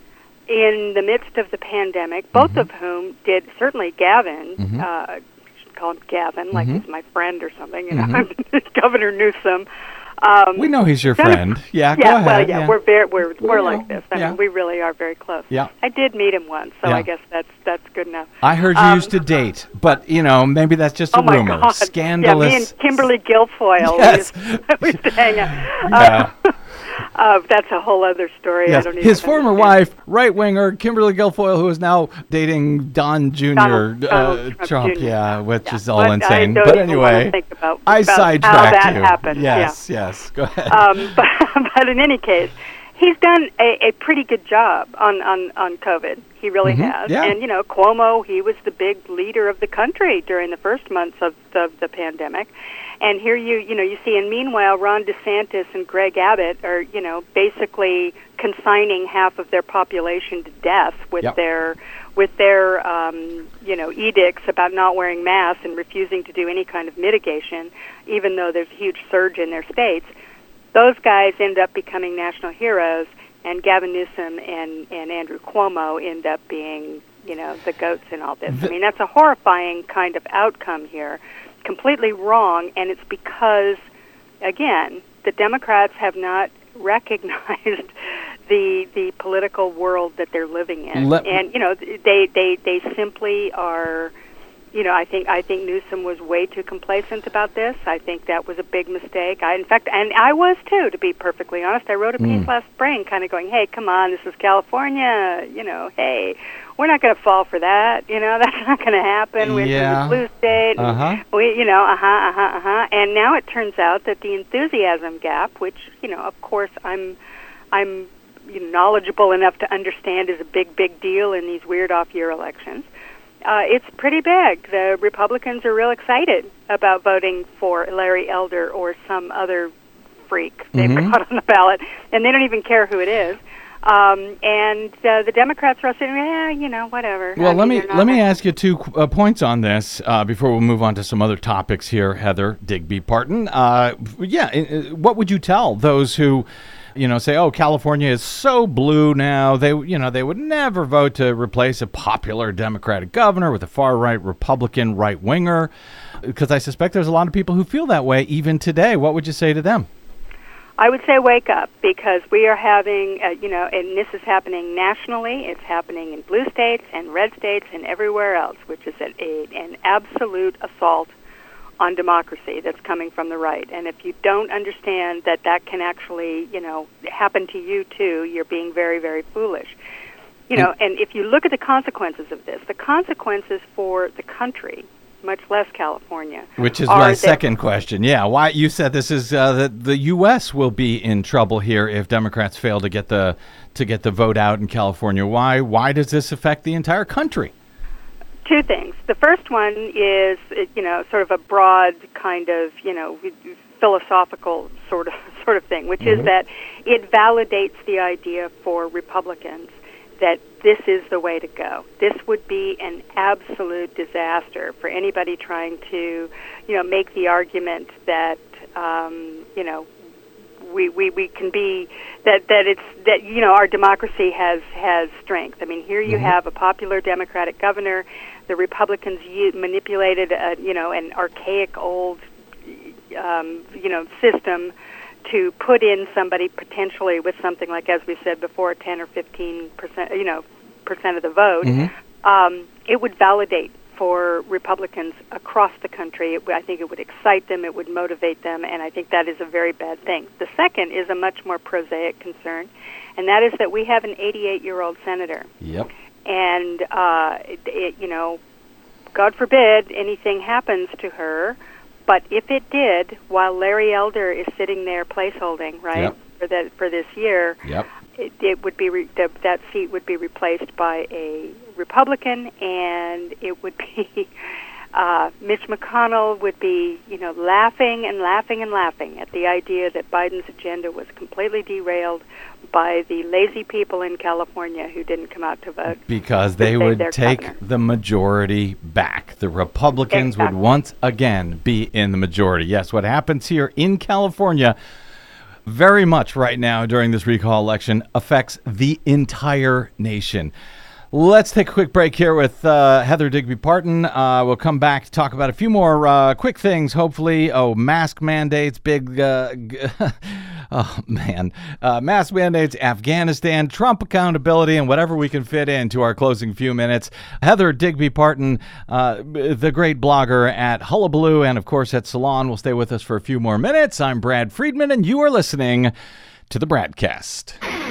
Speaker 11: in the midst of the pandemic. Both
Speaker 7: mm-hmm.
Speaker 11: of whom did. Certainly, Gavin.
Speaker 7: Mm-hmm.
Speaker 11: Uh, should call him Gavin, like
Speaker 7: mm-hmm.
Speaker 11: he's my friend or something. You know,
Speaker 7: mm-hmm.
Speaker 11: Governor Newsom. Um,
Speaker 7: we know he's your friend. Yeah,
Speaker 11: yeah,
Speaker 7: go ahead.
Speaker 11: well, yeah,
Speaker 7: yeah.
Speaker 11: we're very, we're
Speaker 7: We
Speaker 11: we're
Speaker 7: know.
Speaker 11: like this. I
Speaker 7: yeah.
Speaker 11: mean, we really are very close.
Speaker 7: Yeah.
Speaker 11: I did meet him once, so
Speaker 7: Yeah.
Speaker 11: I guess that's that's good enough.
Speaker 7: I heard you
Speaker 11: um,
Speaker 7: used to date, but you know, maybe that's just a
Speaker 11: oh my
Speaker 7: rumor.
Speaker 11: God.
Speaker 7: Scandalous.
Speaker 11: Yeah, me and Kimberly Guilfoyle.
Speaker 7: Yes.
Speaker 11: We used, we used to hang out.
Speaker 7: Yeah.
Speaker 11: Uh, uh, that's a whole other story.
Speaker 7: Yes.
Speaker 11: I don't even
Speaker 7: His former
Speaker 11: understand.
Speaker 7: wife, right winger Kimberly Guilfoyle, who is now dating Don Junior
Speaker 11: Donald,
Speaker 7: uh,
Speaker 11: Donald Trump,
Speaker 7: Trump,
Speaker 11: Junior
Speaker 7: yeah, which
Speaker 11: Yeah.
Speaker 7: is all
Speaker 11: But I
Speaker 7: insane.
Speaker 11: don't
Speaker 7: But
Speaker 11: even
Speaker 7: anyway,
Speaker 11: wanna think about,
Speaker 7: I
Speaker 11: about
Speaker 7: sidetracked
Speaker 11: how that
Speaker 7: you.
Speaker 11: happened.
Speaker 7: Yes,
Speaker 11: yeah.
Speaker 7: yes. Go ahead.
Speaker 11: Um, but, but in any case, he's done a, a pretty good job on, on, on COVID. He really
Speaker 7: mm-hmm.
Speaker 11: has.
Speaker 7: Yeah.
Speaker 11: And, you know, Cuomo, he was the big leader of the country during the first months of the, the pandemic. And here you, you know, you see, and meanwhile, Ron DeSantis and Greg Abbott are, you know, basically consigning half of their population to death with
Speaker 7: yep.
Speaker 11: their, with their, um, you know, edicts about not wearing masks and refusing to do any kind of mitigation, even though there's a huge surge in their states. Those guys end up becoming national heroes, and Gavin Newsom and, and Andrew Cuomo end up being, you know, the goats in all this.
Speaker 7: The-
Speaker 11: I mean, that's a horrifying kind of outcome here. Completely wrong, and it's because, again, the Democrats have not recognized the the political world that they're living in,
Speaker 7: Let-
Speaker 11: and you know they they they simply are. You know, I think I think Newsom was way too complacent about this. I think that was a big mistake. I, in fact, and I was too, to be perfectly honest. I wrote a piece
Speaker 7: Mm.
Speaker 11: last spring, kind of going, "Hey, come on, this is California. You know, hey, we're not going to fall for that. You know, that's not going to happen. We're
Speaker 7: Yeah.
Speaker 11: in the blue state.
Speaker 7: Uh-huh.
Speaker 11: We, you know, uh huh, uh huh, uh huh." And now it turns out that the enthusiasm gap, which you know, of course, I'm, I'm you know, knowledgeable enough to understand, is a big, big deal in these weird off-year elections. Uh, it's pretty big. The Republicans are real excited about voting for Larry Elder or some other freak they've
Speaker 7: Mhm.
Speaker 11: got on the ballot, and they don't even care who it is. Um, and uh, the Democrats are all saying, yeah, you know, whatever.
Speaker 7: Well,
Speaker 11: I
Speaker 7: let
Speaker 11: mean,
Speaker 7: me
Speaker 11: they're
Speaker 7: let
Speaker 11: not-
Speaker 7: me ask you two uh, points on this uh, before we move on to some other topics here, Heather Digby Parton. Uh, yeah, uh, what would you tell those who, you know, say, "Oh, California is so blue now. They, you know, they would never vote to replace a popular Democratic governor with a far-right Republican right-winger," because I suspect there's a lot of people who feel that way even today. What would you say to them?
Speaker 11: I would say wake up, because we are having, uh, you know, and this is happening nationally. It's happening in blue states and red states and everywhere else, which is a, a, an absolute assault on democracy that's coming from the right. And if you don't understand that that can actually, you know, happen to you too, you're being very, very foolish. You know, and if you look at the consequences of this, the consequences for the country, much less California.
Speaker 7: Which is
Speaker 11: are
Speaker 7: my
Speaker 11: that-
Speaker 7: second question. Yeah, why you said this is uh, that the U S will be in trouble here if Democrats fail to get the to get the vote out in California. Why? Why does this affect the entire country?
Speaker 11: Two things. The first one is, uh, you know, sort of a broad kind of, you know, philosophical sort of sort of thing, which
Speaker 12: Mhm.
Speaker 11: is that it validates the idea for Republicans that this is the way to go. This would be an absolute disaster for anybody trying to, you know, make the argument that, um, you know, we, we, we can be, that, that it's, that, you know, our democracy has, has strength. I mean, here you
Speaker 12: Mhm.
Speaker 11: have a popular Democratic governor. The Republicans u- manipulated, a, you know, an archaic old, um, you know, system to put in somebody potentially with something like, as we said before, ten or fifteen percent, you know, percent of the vote.
Speaker 12: Mhm.
Speaker 11: Um, it would validate for Republicans across the country. It, w- I think it would excite them, it would motivate them, and I think that is a very bad thing. The second is a much more prosaic concern, and that is that we have an eighty-eight-year-old senator.
Speaker 7: Yep.
Speaker 11: And, uh, it, it, you know, God forbid anything happens to her, but if it did, while Larry Elder is sitting there placeholding, right,
Speaker 7: Yep.
Speaker 11: for that for this year,
Speaker 7: Yep.
Speaker 11: it, it would be re- the, that seat would be replaced by a Republican, and it would be uh, Mitch McConnell would be, you know, laughing and laughing and laughing at the idea that Biden's agenda was completely derailed by the lazy people in California who didn't come out to vote.
Speaker 7: Because
Speaker 11: to
Speaker 7: they
Speaker 11: save
Speaker 7: would
Speaker 11: their
Speaker 7: take
Speaker 11: governor.
Speaker 7: the majority back. The Republicans
Speaker 11: Exactly.
Speaker 7: would once again be in the majority. Yes, what happens here in California very much right now during this recall election affects the entire nation. Let's take a quick break here with uh, Heather Digby Parton. Uh, we'll come back to talk about a few more uh, quick things, hopefully. Oh, mask mandates, big, uh, g- oh, man. Uh, mask mandates, Afghanistan, Trump accountability, and whatever we can fit into our closing few minutes. Heather Digby Parton, uh, the great blogger at Hullabaloo and, of course, at Salon, will stay with us for a few more minutes. I'm Brad Friedman, and you are listening to the Bradcast.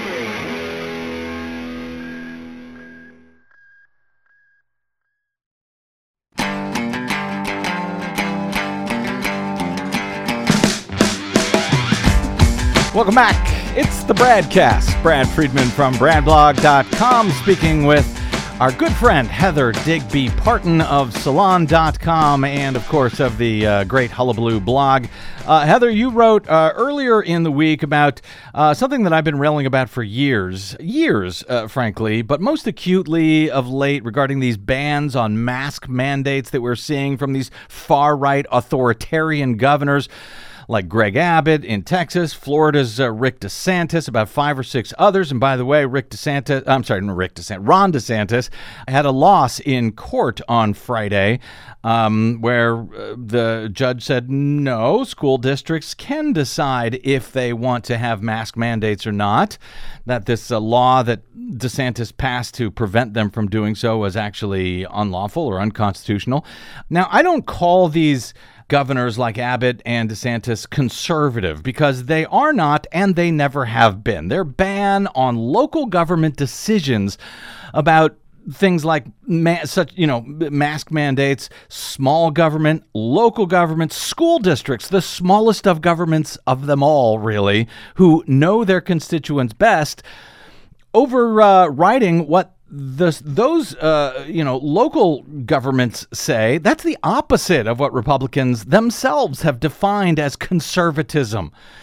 Speaker 7: Welcome back. It's the Bradcast. Brad Friedman from brad blog dot com speaking with our good friend Heather Digby Parton of salon dot com and, of course, of the uh, great Hullabaloo blog. Uh, Heather, you wrote uh, earlier in the week about uh, something that I've been railing about for years, years, uh, frankly, but most acutely of late regarding these bans on mask mandates that we're seeing from these far-right authoritarian governors like Greg Abbott in Texas, Florida's uh, Rick DeSantis, about five or six others. And by the way, Rick DeSantis, I'm sorry, not Rick DeSantis, Ron DeSantis had a loss in court on Friday um, where uh, the judge said, no, school districts can decide if they want to have mask mandates or not, that this uh, law that DeSantis passed to prevent them from doing so was actually unlawful or unconstitutional. Now, I don't call these governors like Abbott and DeSantis conservative because they are not, and they never have been. Their ban on local government decisions about things like ma- such, you know, mask mandates, small government, local government, school districts, the smallest of governments of them all, really, who know their constituents best, overriding uh, what The, those, uh, you know, local governments say. That's the opposite of what Republicans themselves have defined as conservatism.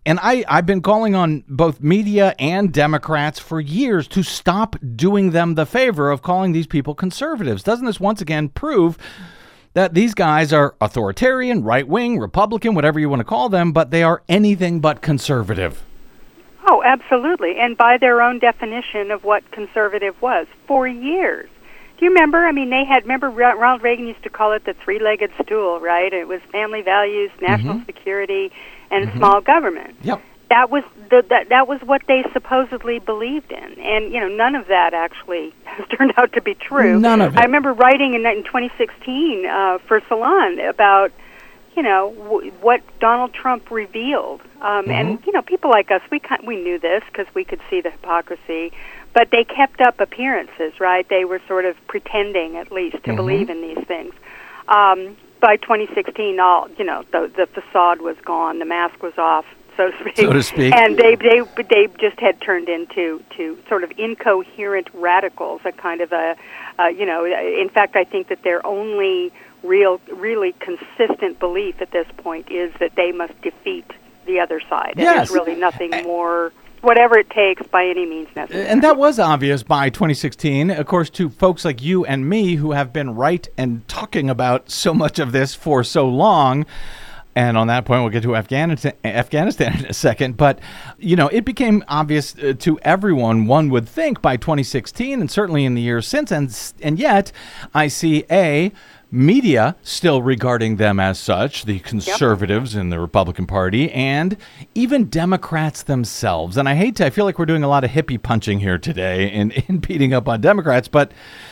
Speaker 7: And I, I've been calling on both media and Democrats for years to stop doing them the favor of calling these people conservatives. Doesn't this once again prove that these guys are authoritarian, right-wing, Republican, whatever you want to call them, but they are anything but conservative?
Speaker 11: Oh, absolutely. And by their own definition of what conservative was for years. Do you remember? I mean, they had, remember Ronald Reagan used to call it the three-legged stool, right? It was family values, national mm-hmm. security, and mm-hmm. small government.
Speaker 7: Yep.
Speaker 11: That was the that, that was what they supposedly believed in. And, you know, none of that actually has turned out to be true.
Speaker 7: None of it.
Speaker 11: I remember writing in, in twenty sixteen uh, for Salon about, you know, w- what Donald Trump revealed. Um, mm-hmm. And, you know, people like us, we we knew this because we could see the hypocrisy. But they kept up appearances, right? They were sort of pretending, at least, to mm-hmm. believe in these things. Um, by twenty sixteen, all you know, the, the facade was gone, the mask was off, so to speak.
Speaker 7: So to speak.
Speaker 11: And they they they just had turned into to sort of incoherent radicals, a kind of a, uh, you know. In fact, I think that their only real, really consistent belief at this point is that they must defeat the other side.
Speaker 7: Yes.
Speaker 11: And there's really nothing more. Whatever it takes, by any means necessary.
Speaker 7: And that was obvious by twenty sixteen, of course, to folks like you and me who have been right and talking about so much of this for so long. And on that point, we'll get to Afghanistan, Afghanistan in a second. But, you know, it became obvious uh, to everyone, one would think, by twenty sixteen, and certainly in the years since. And, and yet, I see, A, media still regarding them as such, the conservatives yep. in the Republican Party, and even Democrats themselves. And I hate to, I feel like we're doing a lot of hippie punching here today in, in beating up on Democrats, but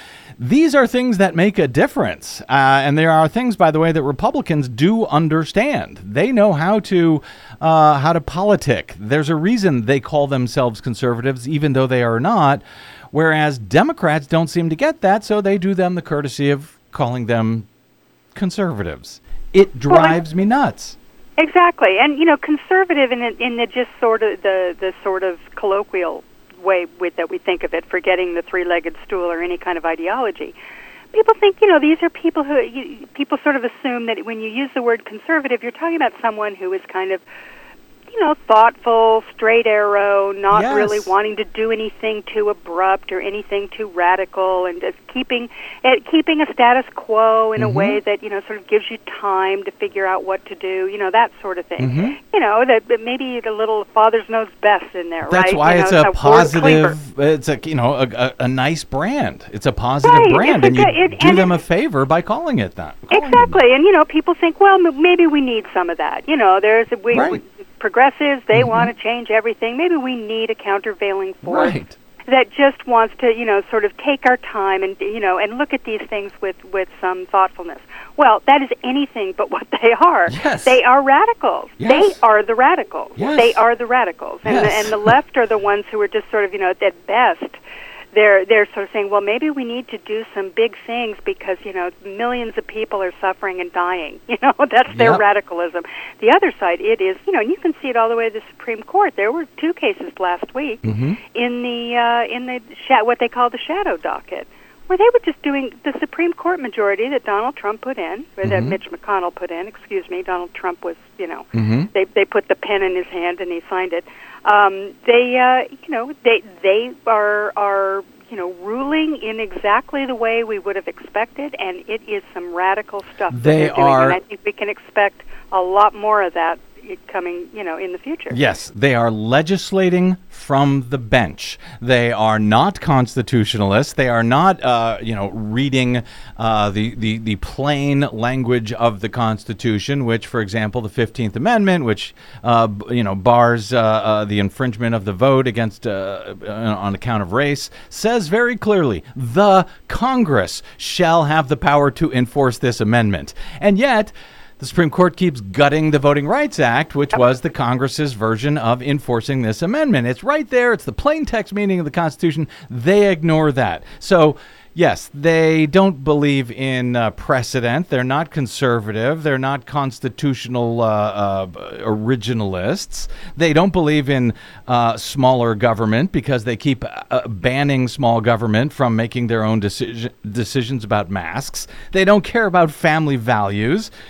Speaker 7: these are things that make a difference. Uh, and there are things, by the way, that Republicans do understand. They know how to uh, how to politic. There's a reason they call themselves conservatives, even though they are not, whereas Democrats don't seem to get that, so they do them the courtesy of calling them conservatives. It drives well, me nuts.
Speaker 11: Exactly. And, you know, conservative in the, in the just sort of the, the sort of colloquial way with that we think of it, forgetting the three-legged stool or any kind of ideology. People think, you know, these are people who, you, people sort of assume that when you use the word conservative, you're talking about someone who is kind of, you know, thoughtful, straight arrow, not
Speaker 7: yes.
Speaker 11: really wanting to do anything too abrupt or anything too radical, and just keeping uh, keeping a status quo in mm-hmm. a way that, you know, sort of gives you time to figure out what to do, you know, that sort of thing. Mm-hmm. You know, that, that maybe the little father's knows best in there,
Speaker 7: That's
Speaker 11: right?
Speaker 7: That's why
Speaker 11: you
Speaker 7: it's
Speaker 11: know,
Speaker 7: a positive, it's a, you know, a, a, a nice brand. It's a positive
Speaker 11: right.
Speaker 7: brand,
Speaker 11: it's
Speaker 7: and you
Speaker 11: a, it,
Speaker 7: do
Speaker 11: and
Speaker 7: them
Speaker 11: it,
Speaker 7: a favor by calling it that.
Speaker 11: Calling exactly, and, you know, people think, well, maybe we need some of that. You know, there's, we,
Speaker 7: right.
Speaker 11: we progressives, they
Speaker 7: mm-hmm.
Speaker 11: want to change everything. Maybe we need a countervailing force
Speaker 7: right.
Speaker 11: that just wants to, you know, sort of take our time and, you know, and look at these things with, with some thoughtfulness. Well, that is anything but what they are.
Speaker 7: Yes.
Speaker 11: They are radicals.
Speaker 7: Yes.
Speaker 11: They are the radicals.
Speaker 7: Yes.
Speaker 11: They are the radicals. And,
Speaker 7: yes.
Speaker 11: the, and the left are the ones who are just sort of, you know, at best, they're they're sort of saying, well, maybe we need to do some big things because, you know, millions of people are suffering and dying. You know, that's their
Speaker 7: yep.
Speaker 11: radicalism. The other side, it is, you know, and you can see it all the way to the Supreme Court. There were two cases last week
Speaker 7: mm-hmm.
Speaker 11: in the uh, in the sh- what they call the shadow docket, where they were just doing the Supreme Court majority that Donald Trump put in, or that
Speaker 7: mm-hmm.
Speaker 11: Mitch McConnell put in. Excuse me, Donald Trump was, you know,
Speaker 7: mm-hmm.
Speaker 11: they they put the pen in his hand and he signed it. Um, they, uh, you know, they they are are. you know, ruling in exactly the way we would have expected, and it is some radical stuff that
Speaker 7: they
Speaker 11: they're doing,
Speaker 7: are,
Speaker 11: and I think we can expect a lot more of that coming, you know, in the future.
Speaker 7: Yes, they are legislating from the bench. They are not constitutionalists. They are not, uh, you know, reading uh, the, the, the plain language of the Constitution, which, for example, the fifteenth Amendment, which, uh, you know, bars uh, uh, the infringement of the vote against uh, on account of race, says very clearly, the Congress shall have the power to enforce this amendment. And yet, the Supreme Court keeps gutting the Voting Rights Act, which was the Congress's version of enforcing this amendment. It's right there. It's the plain text meaning of the Constitution. They ignore that. So, yes, they don't believe in uh, precedent. They're not conservative. They're not constitutional uh, uh, originalists. They don't believe in uh, smaller government because they keep uh, banning small government from making their own decision, decisions about masks. They don't care about family values,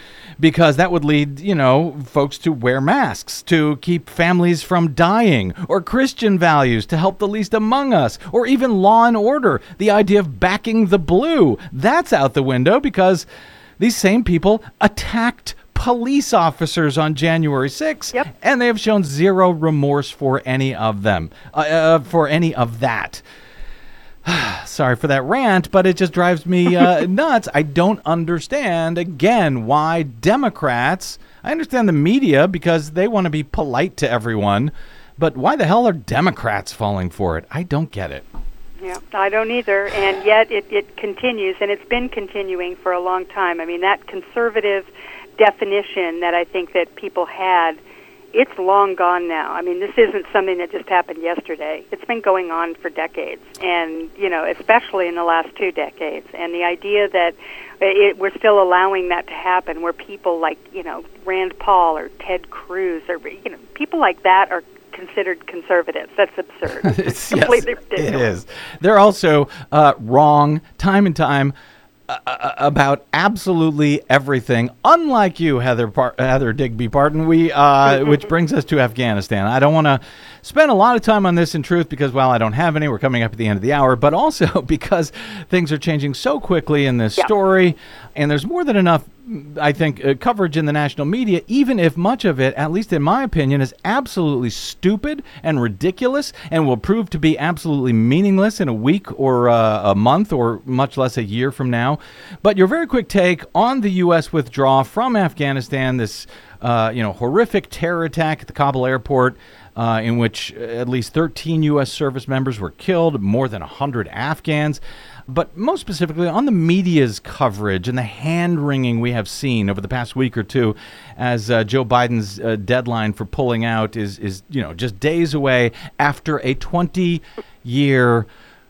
Speaker 7: because that would lead, you know, folks to wear masks, to keep families from dying, or Christian values to help the least among us, or even law and order, the idea of backing the blue. That's out the window because these same people attacked police officers on January sixth,
Speaker 11: yep.
Speaker 7: and they have shown zero remorse for any of them, uh, uh, for any of that. Sorry for that rant, but it just drives me uh, nuts. I don't understand, again, why Democrats, I understand the media because they want to be polite to everyone, but why the hell are Democrats falling for it? I don't get it.
Speaker 11: Yeah, I don't either, and yet it, it continues, and it's been continuing for a long time. I mean, that conservative definition that I think that people had, it's long gone now. I mean, this isn't something that just happened yesterday. It's been going on for decades, and, you know, especially in the last two decades. And the idea that it, we're still allowing that to happen, where people like, you know, Rand Paul or Ted Cruz, or, you know, people like that are considered conservatives. That's absurd. It's completely
Speaker 7: yes,
Speaker 11: ridiculous.
Speaker 7: It is. They're also uh, wrong time and time Uh, about absolutely everything. Unlike you, Heather Par- Heather Digby Parton, we uh, which brings us to Afghanistan. I don't want to spend a lot of time on this in truth because, well, I don't have any. We're coming up at the end of the hour, but also because things are changing so quickly in this
Speaker 11: yeah.
Speaker 7: story, and there's more than enough, I think, uh, coverage in the national media, even if much of it, at least in my opinion, is absolutely stupid and ridiculous and will prove to be absolutely meaningless in a week or uh, a month or much less a year from now. But your very quick take on the U S withdrawal from Afghanistan, this uh, you know, horrific terror attack at the Kabul airport, uh, in which at least thirteen U S service members were killed, more than one hundred Afghans. But most specifically on the media's coverage and the hand-wringing we have seen over the past week or two as uh, Joe Biden's uh, deadline for pulling out is, is, you know, just days away after a twenty-year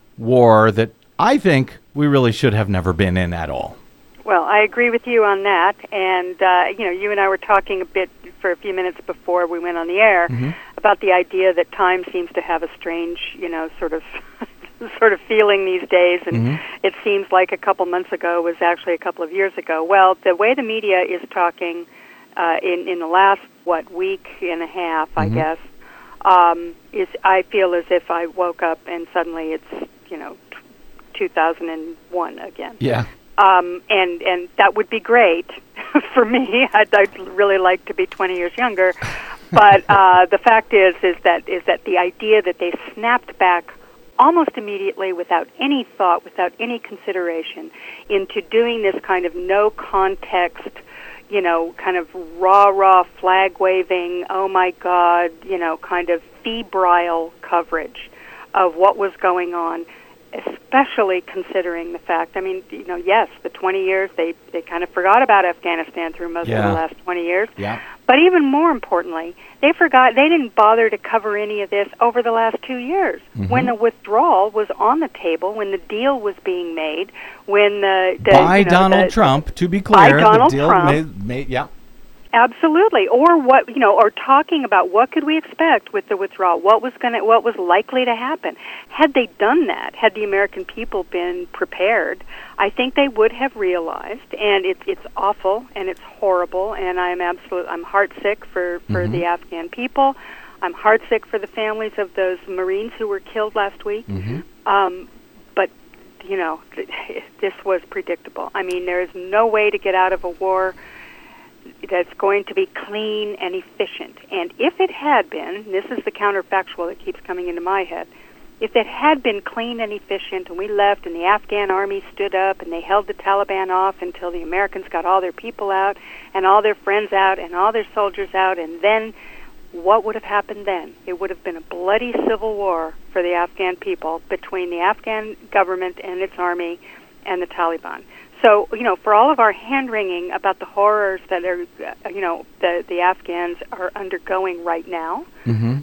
Speaker 7: war that I think we really should have never been in at all.
Speaker 11: Well, I agree with you on that. And, uh, you know, you and I were talking a bit for a few minutes before we went on the air mm-hmm. about the idea that time seems to have a strange, you know, sort of... sort of feeling these days, and mm-hmm. it seems like a couple months ago was actually a couple of years ago. Well, the way the media is talking uh, in, in the last, what, week and a half, mm-hmm. I guess, um, is I feel as if I woke up and suddenly it's, you know, t- two thousand one again.
Speaker 7: Yeah.
Speaker 11: Um, and, and that would be great for me. I'd, I'd really like to be twenty years younger. But uh, the fact is, is that is that the idea that they snapped back almost immediately, without any thought, without any consideration, into doing this kind of no context, you know, kind of rah rah flag waving, oh my God, you know, kind of febrile coverage of what was going on, especially considering the fact, I mean, you know, yes, the twenty years, they, they kind of forgot about Afghanistan through most
Speaker 7: yeah.
Speaker 11: of the last twenty years.
Speaker 7: Yeah.
Speaker 11: But even more importantly, they forgot, they didn't bother to cover any of this over the last two years. Mm-hmm. When the withdrawal was on the table, when the deal was being made, when the... the
Speaker 7: by
Speaker 11: you know,
Speaker 7: Donald
Speaker 11: the,
Speaker 7: Trump, to be clear.
Speaker 11: By Donald
Speaker 7: the deal
Speaker 11: Trump.
Speaker 7: Made, made, yeah.
Speaker 11: Absolutely. Or what, you know, or talking about what could we expect with the withdrawal, what was going to, what was likely to happen. Had they done that, had the American people been prepared, I think they would have realized, and it's it's awful and it's horrible, and I'm absolute, I'm heartsick for, for mm-hmm. the Afghan people. I'm heartsick for the families of those Marines who were killed last week.
Speaker 7: Mm-hmm.
Speaker 11: Um, but, you know, this was predictable. I mean, there is no way to get out of a war that's going to be clean and efficient. And if it had been, this is the counterfactual that keeps coming into my head, if it had been clean and efficient and we left and the Afghan army stood up and they held the Taliban off until the Americans got all their people out and all their friends out and all their soldiers out, and then what would have happened then? It would have been a bloody civil war for the Afghan people between the Afghan government and its army and the Taliban. So, you know, for all of our hand-wringing about the horrors that are, uh, you know, the, the Afghans are undergoing right now,
Speaker 7: mm-hmm.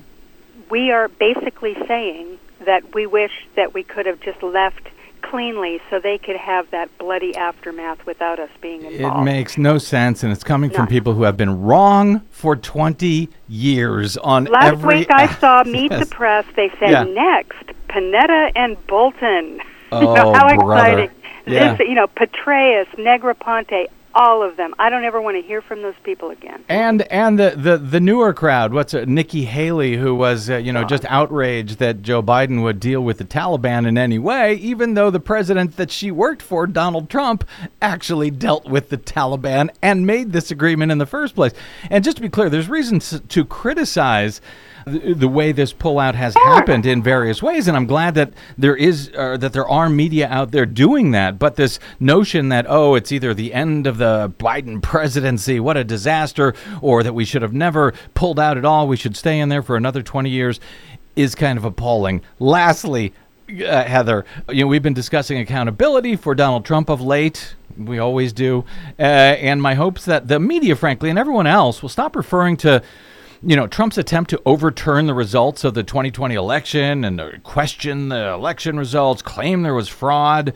Speaker 7: we
Speaker 11: are basically saying that we wish that we could have just left cleanly so they could have that bloody aftermath without us being involved.
Speaker 7: It makes no sense, and it's coming
Speaker 11: None.
Speaker 7: from people who have been wrong for twenty years on
Speaker 11: Last
Speaker 7: every...
Speaker 11: week I saw Meet
Speaker 7: yes.
Speaker 11: the Press. They said,
Speaker 7: yeah.
Speaker 11: next, Panetta and Bolton.
Speaker 7: Oh,
Speaker 11: you know, how
Speaker 7: brother.
Speaker 11: exciting.
Speaker 7: Yeah.
Speaker 11: This, you know, Petraeus, Negroponte, All of them. I don't ever want to hear from those people again.
Speaker 7: And and the, the, the newer crowd, what's it, Nikki Haley, who was, uh, you know, just outraged that Joe Biden would deal with the Taliban in any way, even though the president that she worked for, Donald Trump, actually dealt with the Taliban and made this agreement in the first place. And just to be clear, there's reasons to criticize the, the way this pullout has happened in various ways, and I'm glad that there is uh, that there are media out there doing that. But this notion that, oh, it's either the end of the Biden presidency, what a disaster, or that we should have never pulled out at all, we should stay in there for another twenty years, is kind of appalling. Lastly, uh, Heather, you know, we've been discussing accountability for Donald Trump of late. We always do. Uh, and my hopes that the media, frankly, and everyone else will stop referring to, you know, Trump's attempt to overturn the results of the twenty twenty election and uh, question the election results, claim there was fraud.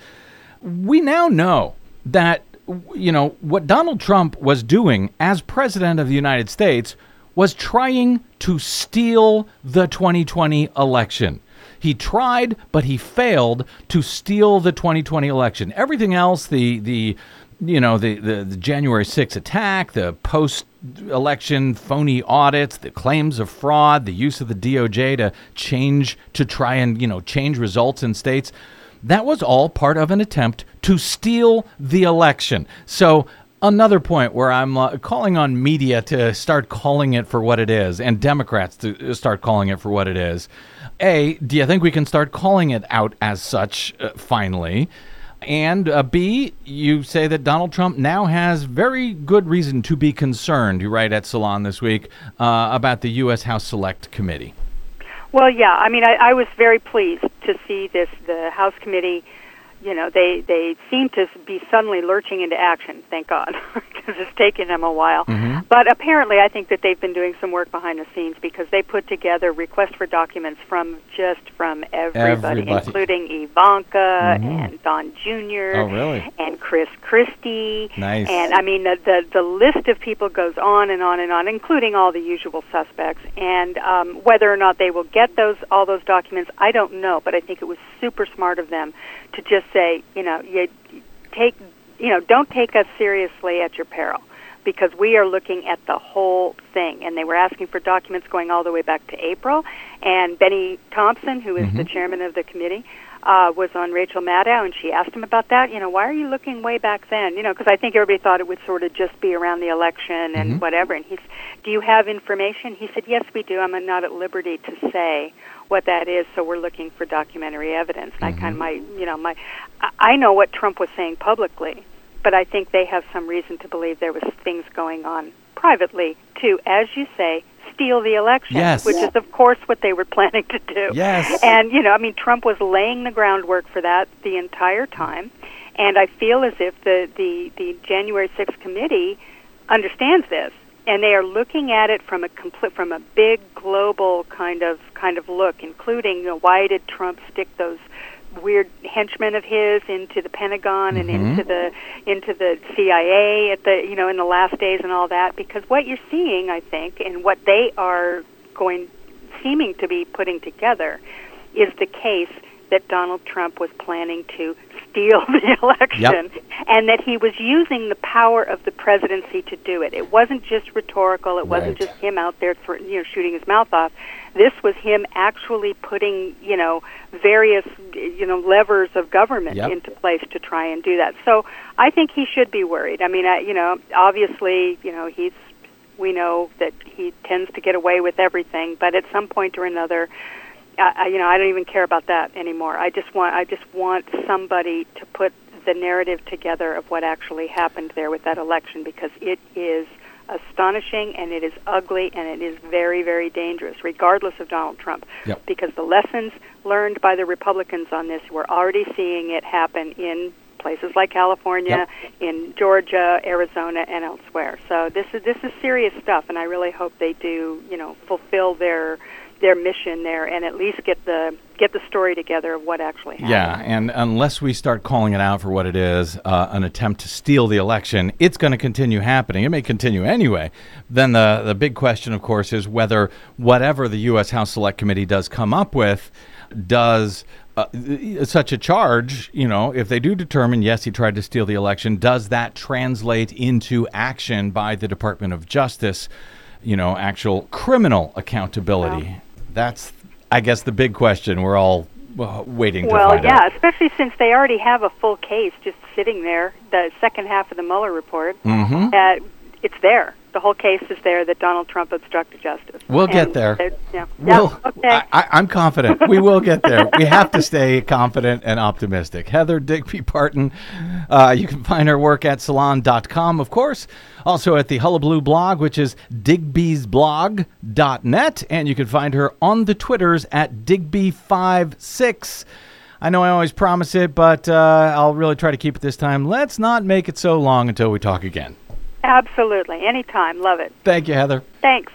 Speaker 7: We now know that, you know, what Donald Trump was doing as president of the United States was trying to steal the twenty twenty election. He tried, but he failed to steal the twenty twenty election. Everything else, the the you know, the, the, the January sixth attack, the post-election phony audits, the claims of fraud, the use of the D O J to change, to try and, you know, change results in states, that was all part of an attempt to steal the election. So another point where I'm uh, calling on media to start calling it for what it is, and Democrats to start calling it for what it is. A, do you think we can start calling it out as such uh, finally? And uh, B, you say that Donald Trump now has very good reason to be concerned, you write at Salon this week, uh, about the U S House Select Committee.
Speaker 11: Well, yeah, I mean, I, I was very pleased to see this, the House Committee, you know, they, they seem to be suddenly lurching into action, thank God, because it's taken them a while. Mm-hmm. But apparently I think that they've been doing some work behind the scenes, because they put together requests for documents from just from everybody, everybody. including Ivanka mm-hmm. and Don Junior
Speaker 7: Oh, really?
Speaker 11: And Chris Christie.
Speaker 7: Nice.
Speaker 11: And, I mean, the, the, the list of people goes on and on and on, including all the usual suspects. And um, whether or not they will get those all those documents, I don't know, but I think it was super smart of them to just say, you know, you take, you know, don't take us seriously at your peril, because we are looking at the whole thing. And they were asking for documents going all the way back to April. And Benny Thompson, who is mm-hmm. the chairman of the committee, uh, was on Rachel Maddow, and she asked him about that. You know, why are you looking way back then? You know, because I think everybody thought it would sort of just be around the election and mm-hmm. whatever. And he's, do you have information? He said, yes, we do. I'm not at liberty to say what that is, so we're looking for documentary evidence. And mm-hmm. I kind of, my, you know, my, I know what Trump was saying publicly, but I think they have some reason to believe there was things going on privately to, as you say, steal the election,
Speaker 7: yes.
Speaker 11: which is, of course, what they were planning to do.
Speaker 7: Yes.
Speaker 11: And, you know, I mean, Trump was laying the groundwork for that the entire time, and I feel as if the, the, the January sixth committee understands this. And they are looking at it from a complete, from a big global kind of kind of look, including, you know, why did Trump stick those weird henchmen of his into the Pentagon and mm-hmm. into the into the C I A at the you know in the last days and all that? Because what you're seeing, I think, and what they are going seeming to be putting together is the case that Donald Trump was planning to steal the election, yep. and that he was using the power of the presidency to do it. It wasn't just rhetorical. It right. wasn't just him out there, for, you know, shooting his mouth off. This was him actually putting, you know, various, you know, levers of government yep. into place to try and do that. So I think he should be worried. I mean, I, you know, obviously, you know, he's. We know that he tends to get away with everything, but at some point or another. I, you know, I don't even care about that anymore. I just want, I just want somebody to put the narrative together of what actually happened there with that election, because it is astonishing and it is ugly and it is very, very dangerous, regardless of Donald Trump.
Speaker 7: Yep.
Speaker 11: Because the lessons learned by the Republicans on this, we're already seeing it happen in places like California, yep. in Georgia, Arizona, and elsewhere. So this is this is serious stuff, and I really hope they do, you know, fulfill their. their mission there, and at least get the get the story together of what actually happened.
Speaker 7: Yeah, and unless we start calling it out for what it is, uh, an attempt to steal the election, it's going to continue happening. It may continue anyway. Then the, the big question, of course, is whether whatever the U S House Select Committee does come up with does uh, such a charge, you know, if they do determine, yes, he tried to steal the election, does that translate into action by the Department of Justice, you know, actual criminal accountability? Wow. That's, I guess, the big question we're all uh, waiting to
Speaker 11: well,
Speaker 7: find
Speaker 11: yeah,
Speaker 7: out.
Speaker 11: especially since they already have a full case just sitting there, the second half of the Mueller report.
Speaker 7: Mm-hmm.
Speaker 11: Uh, it's there. The whole case is there that Donald Trump obstructed justice.
Speaker 7: We'll
Speaker 11: and
Speaker 7: get there.
Speaker 11: Yeah.
Speaker 7: We'll,
Speaker 11: yeah. Okay.
Speaker 7: I, I, I'm confident. We will get there. We have to stay confident and optimistic. Heather Digby Parton, uh, you can find her work at salon dot com, of course. Also at the Hullabaloo blog, which is digby's blog dot net. And you can find her on the Twitters at digby five six. I know I always promise it, but uh, I'll really try to keep it this time. Let's not make it so long until we talk again.
Speaker 11: Absolutely. Anytime. Love it.
Speaker 7: Thank you, Heather.
Speaker 11: Thanks.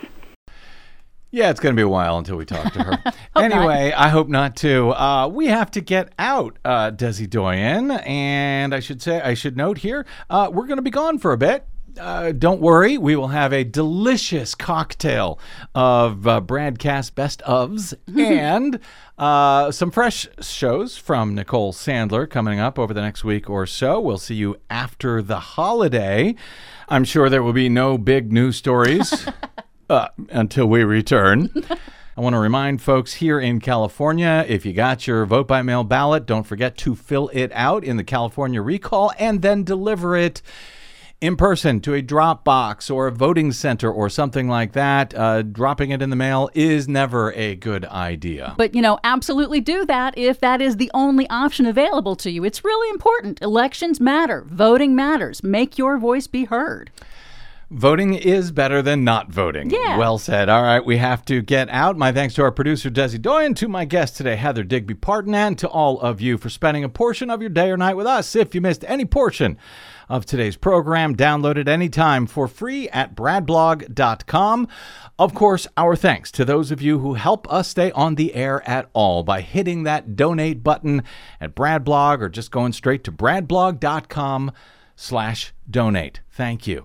Speaker 7: Yeah, it's going to be a while until we talk to her. Anyway, I hope not too. Uh, we have to get out, uh, Desi Doyen. And I should say, I should note here, uh, we're going to be gone for a bit. Uh, don't worry, we will have a delicious cocktail of uh, Bradcast Best Ofs and uh, some fresh shows from Nicole Sandler coming up over the next week or so. We'll see you after the holiday. I'm sure there will be no big news stories uh, until we return. I want to remind folks here in California, if you got your vote-by-mail ballot, don't forget to fill it out in the California recall and then deliver it in person to a drop box or a voting center or something like that. Uh, dropping it in the mail is never a good idea.
Speaker 9: But, you know, absolutely do that if that is the only option available to you. It's really important. Elections matter. Voting matters. Make your voice be heard.
Speaker 7: Voting is better than not voting.
Speaker 9: Yeah.
Speaker 7: Well said. All right, we have to get out. My thanks to our producer, Desi Doyen, to my guest today, Heather Digby Parton, and to all of you for spending a portion of your day or night with us. If you missed any portion of today's program, download it anytime for free at brad blog dot com. Of course, our thanks to those of you who help us stay on the air at all by hitting that donate button at BradBlog or just going straight to brad blog dot com slash donate. Thank you.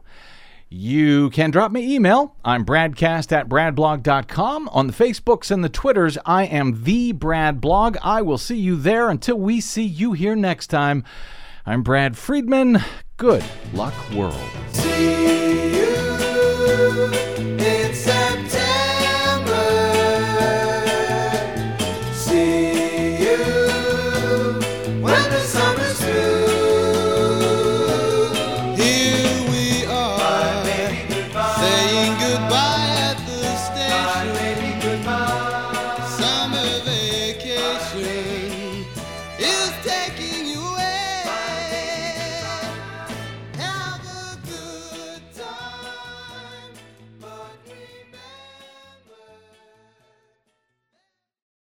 Speaker 7: You can drop me email. I'm bradcast at brad blog dot com. On the Facebooks and the Twitters, I am the Brad Blog. I will see you there. Until we see you here next time, I'm Brad Friedman. Good luck, world.
Speaker 8: See you in September. See you when the summer's through. Here we are, bye, baby, goodbye. Saying goodbye at the station. Bye, baby, goodbye. Summer vacation.